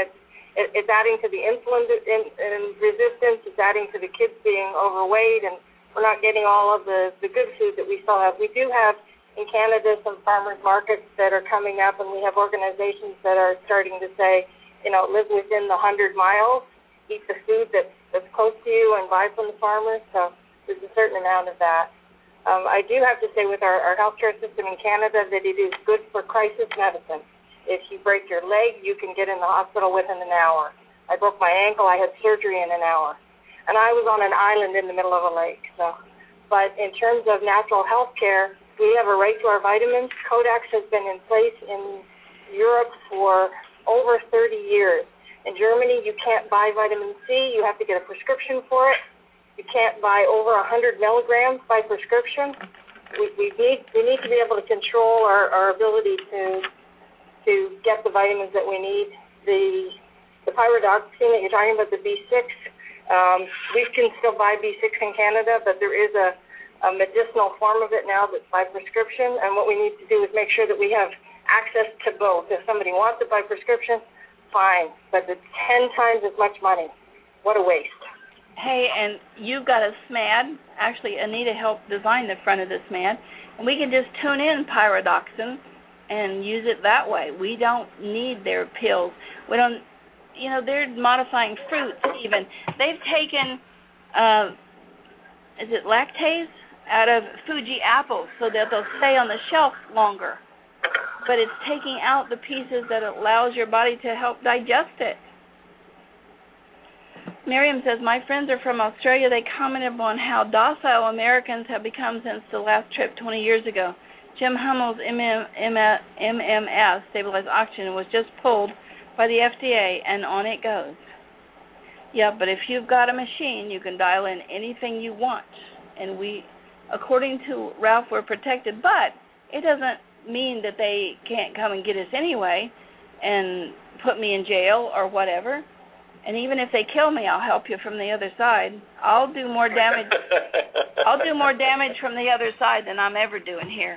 it, it's adding to the insulin in, in resistance. It's adding to the kids being overweight, and we're not getting all of the, the good food that we still have. We do have in Canada some farmers markets that are coming up, and we have organizations that are starting to say, you know, live within the one hundred miles, eat the food that's, that's close to you, and buy from the farmers. So there's a certain amount of that. Um, I do have to say with our, our healthcare system in Canada that it is good for crisis medicine. If you break your leg, you can get in the hospital within an hour. I broke my ankle. I had surgery in an hour. And I was on an island in the middle of a lake. So, but in terms of natural health care, we have a right to our vitamins. Codex has been in place in Europe for over thirty years. In Germany, you can't buy vitamin C. You have to get a prescription for it. You can't buy over one hundred milligrams by prescription. We, we need we need to be able to control our, our ability to to get the vitamins that we need. The the pyridoxine that you're talking about, the B six, um, we can still buy B six in Canada, but there is a, a medicinal form of it now that's by prescription, and what we need to do is make sure that we have access to both. If somebody wants it by prescription, fine, but it's ten times as much money. What a waste. Hey, and you've got a S M A D. Actually, Anita helped design the front of the S M A D, and we can just tune in pyridoxine and use it that way. We don't need their pills. We don't, you know, they're modifying fruits even. They've taken, uh, is it lactase, out of Fuji apples so that they'll stay on the shelf longer. But it's taking out the pieces that allows your body to help digest it. Miriam says, my friends are from Australia. They commented on how docile Americans have become since the last trip twenty years ago. Jim Hummel's M M S, stabilized oxygen, was just pulled by the F D A, and on it goes. Yeah, but if you've got a machine, you can dial in anything you want. And we, according to Ralph, we're protected, but it doesn't mean that they can't come and get us anyway and put me in jail or whatever. And even if they kill me, I'll help you from the other side. I'll do more damage. I'll do more damage from the other side than I'm ever doing here.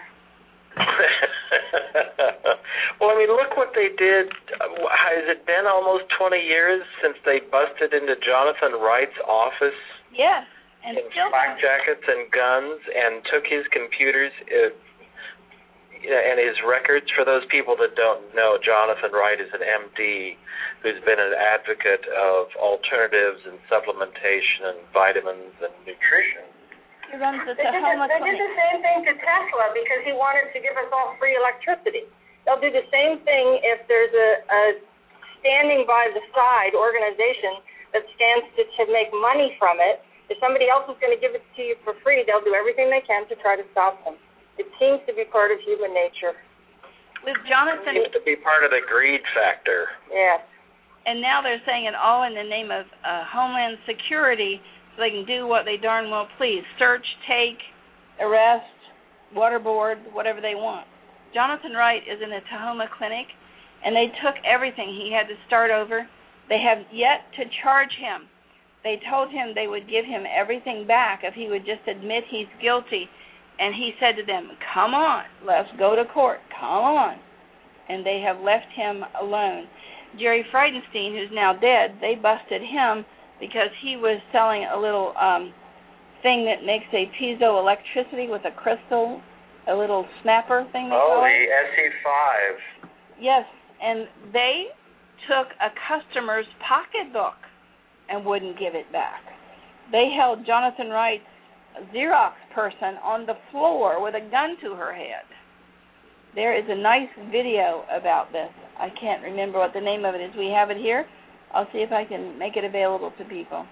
Well, I mean, look what they did. Has it been almost twenty years since they busted into Jonathan Wright's office? Yes, and in still flak jackets and guns, and took his computers uh, and his records. For those people that don't know, Jonathan Wright is an M D who's been an advocate of alternatives and supplementation and vitamins and nutrition. He runs the they, did the, they did the same thing to Tesla because he wanted to give us all free electricity. They'll do the same thing if there's a, a standing by the side organization that stands to, to make money from it. If somebody else is going to give it to you for free, they'll do everything they can to try to stop them. It seems to be part of human nature. With Jonathan, it seems to be part of the greed factor. Yes. And now they're saying it all in the name of uh, Homeland Security, so they can do what they darn well please. Search, take, arrest, waterboard, whatever they want. Jonathan Wright is in the Tahoma Clinic, and they took everything. He had to start over. They have yet to charge him. They told him they would give him everything back if he would just admit he's guilty. And he said to them, come on, let's go to court, come on. And they have left him alone. Jerry Friedenstein, who's now dead, they busted him because he was selling a little um, thing that makes a piezoelectricity with a crystal, a little snapper thing they oh, call it. Oh, the S E five. Yes, and they took a customer's pocketbook and wouldn't give it back. They held Jonathan Wright's Xerox person on the floor with a gun to her head. There is a nice video about this. I can't remember what the name of it is. We have it here. I'll see if I can make it available to people.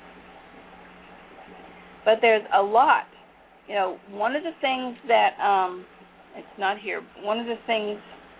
But there's a lot. You know, one of the things that, um, it's not here, one of the things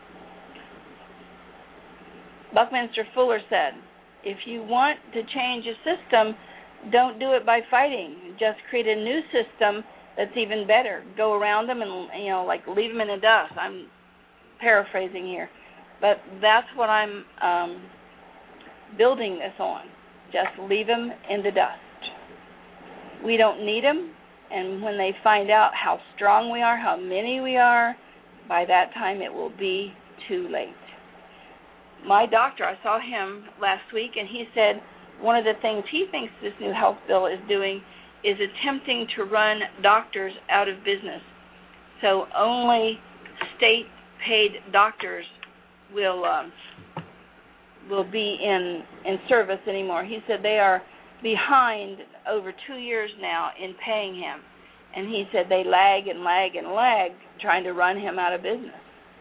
Buckminster Fuller said, if you want to change a system, don't do it by fighting. Just create a new system that's even better. Go around them and, you know, like leave them in the dust. I'm paraphrasing here. But that's what I'm um, building this on. Just leave them in the dust. We don't need them, and when they find out how strong we are, how many we are, by that time it will be too late. my doctor, I saw him last week, and he said one of the things he thinks this new health bill is doing is attempting to run doctors out of business. So only state-paid doctors will um, will be in, in service anymore. He said they are behind over two years now in paying him. And he said they lag and lag and lag trying to run him out of business.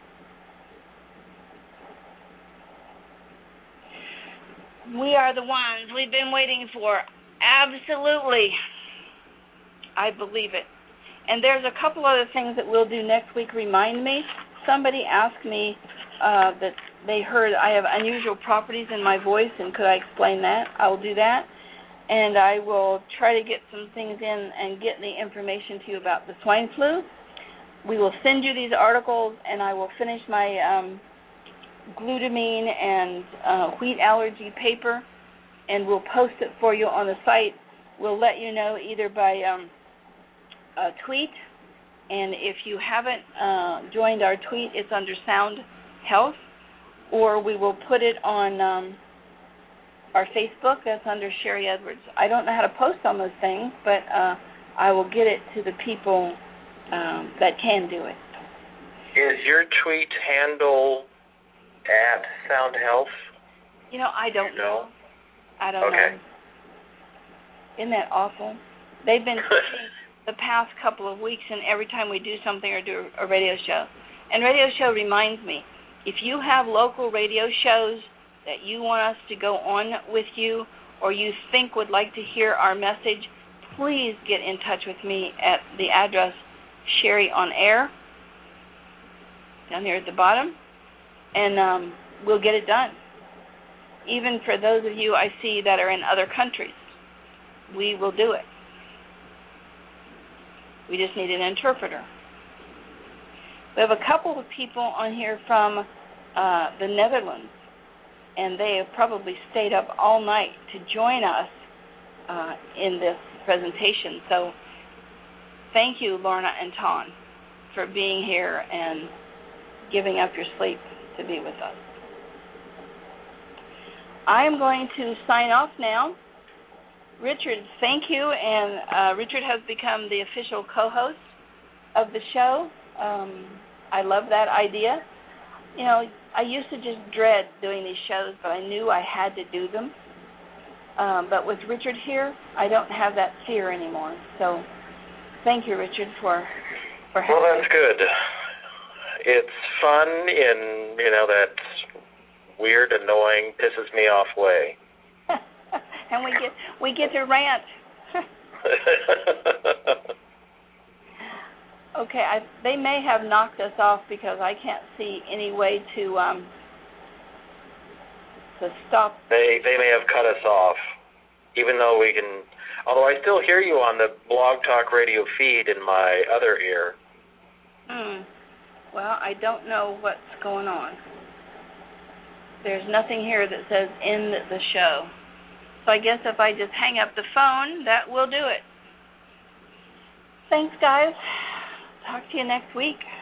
We are the ones we've been waiting for. Absolutely. I believe it. And there's a couple other things that we'll do next week. Remind me. Somebody asked me uh, that they heard I have unusual properties in my voice, and could I explain that? I will do that. And I will try to get some things in and get the information to you about the swine flu. We will send you these articles, and I will finish my um, glutamine and uh, wheat allergy paper, and we'll post it for you on the site. We'll let you know either by um, a tweet, and if you haven't uh, joined our tweet, it's under Sound Health, or we will put it on um, our Facebook. That's under Sherry Edwards. I don't know how to post on those things, but uh, I will get it to the people um, that can do it. Is your tweet handle at Sound Health? You know, I don't you know. know. I don't okay. know. Isn't that awful? They've been tweeting the past couple of weeks, and every time we do something or do a radio show. And radio show reminds me, if you have local radio shows that you want us to go on with you, or you think would like to hear our message, please get in touch with me at the address Sherry on Air, down here at the bottom, and um, we'll get it done. Even for those of you I see that are in other countries, we will do it. We just need an interpreter. We have a couple of people on here from uh, the Netherlands, and they have probably stayed up all night to join us uh, in this presentation. So thank you, Lorna and Ton, for being here and giving up your sleep to be with us. I am going to sign off now. Richard, thank you, and uh, Richard has become the official co-host of the show. Um, I love that idea. You know, I used to just dread doing these shows, but I knew I had to do them. Um, but with Richard here, I don't have that fear anymore. So thank you, Richard, for for having me. Well, that's good. It's fun in, you know, that weird, annoying, pisses me off way. And we get we get to rant. Okay, I, they may have knocked us off because I can't see any way to um to stop. They they may have cut us off, even though we can. Although I still hear you on the Blog Talk Radio feed in my other ear. Hmm. Well, I don't know what's going on. There's nothing here that says end the show. So I guess if I just hang up the phone, that will do it. Thanks, guys. Talk to you next week.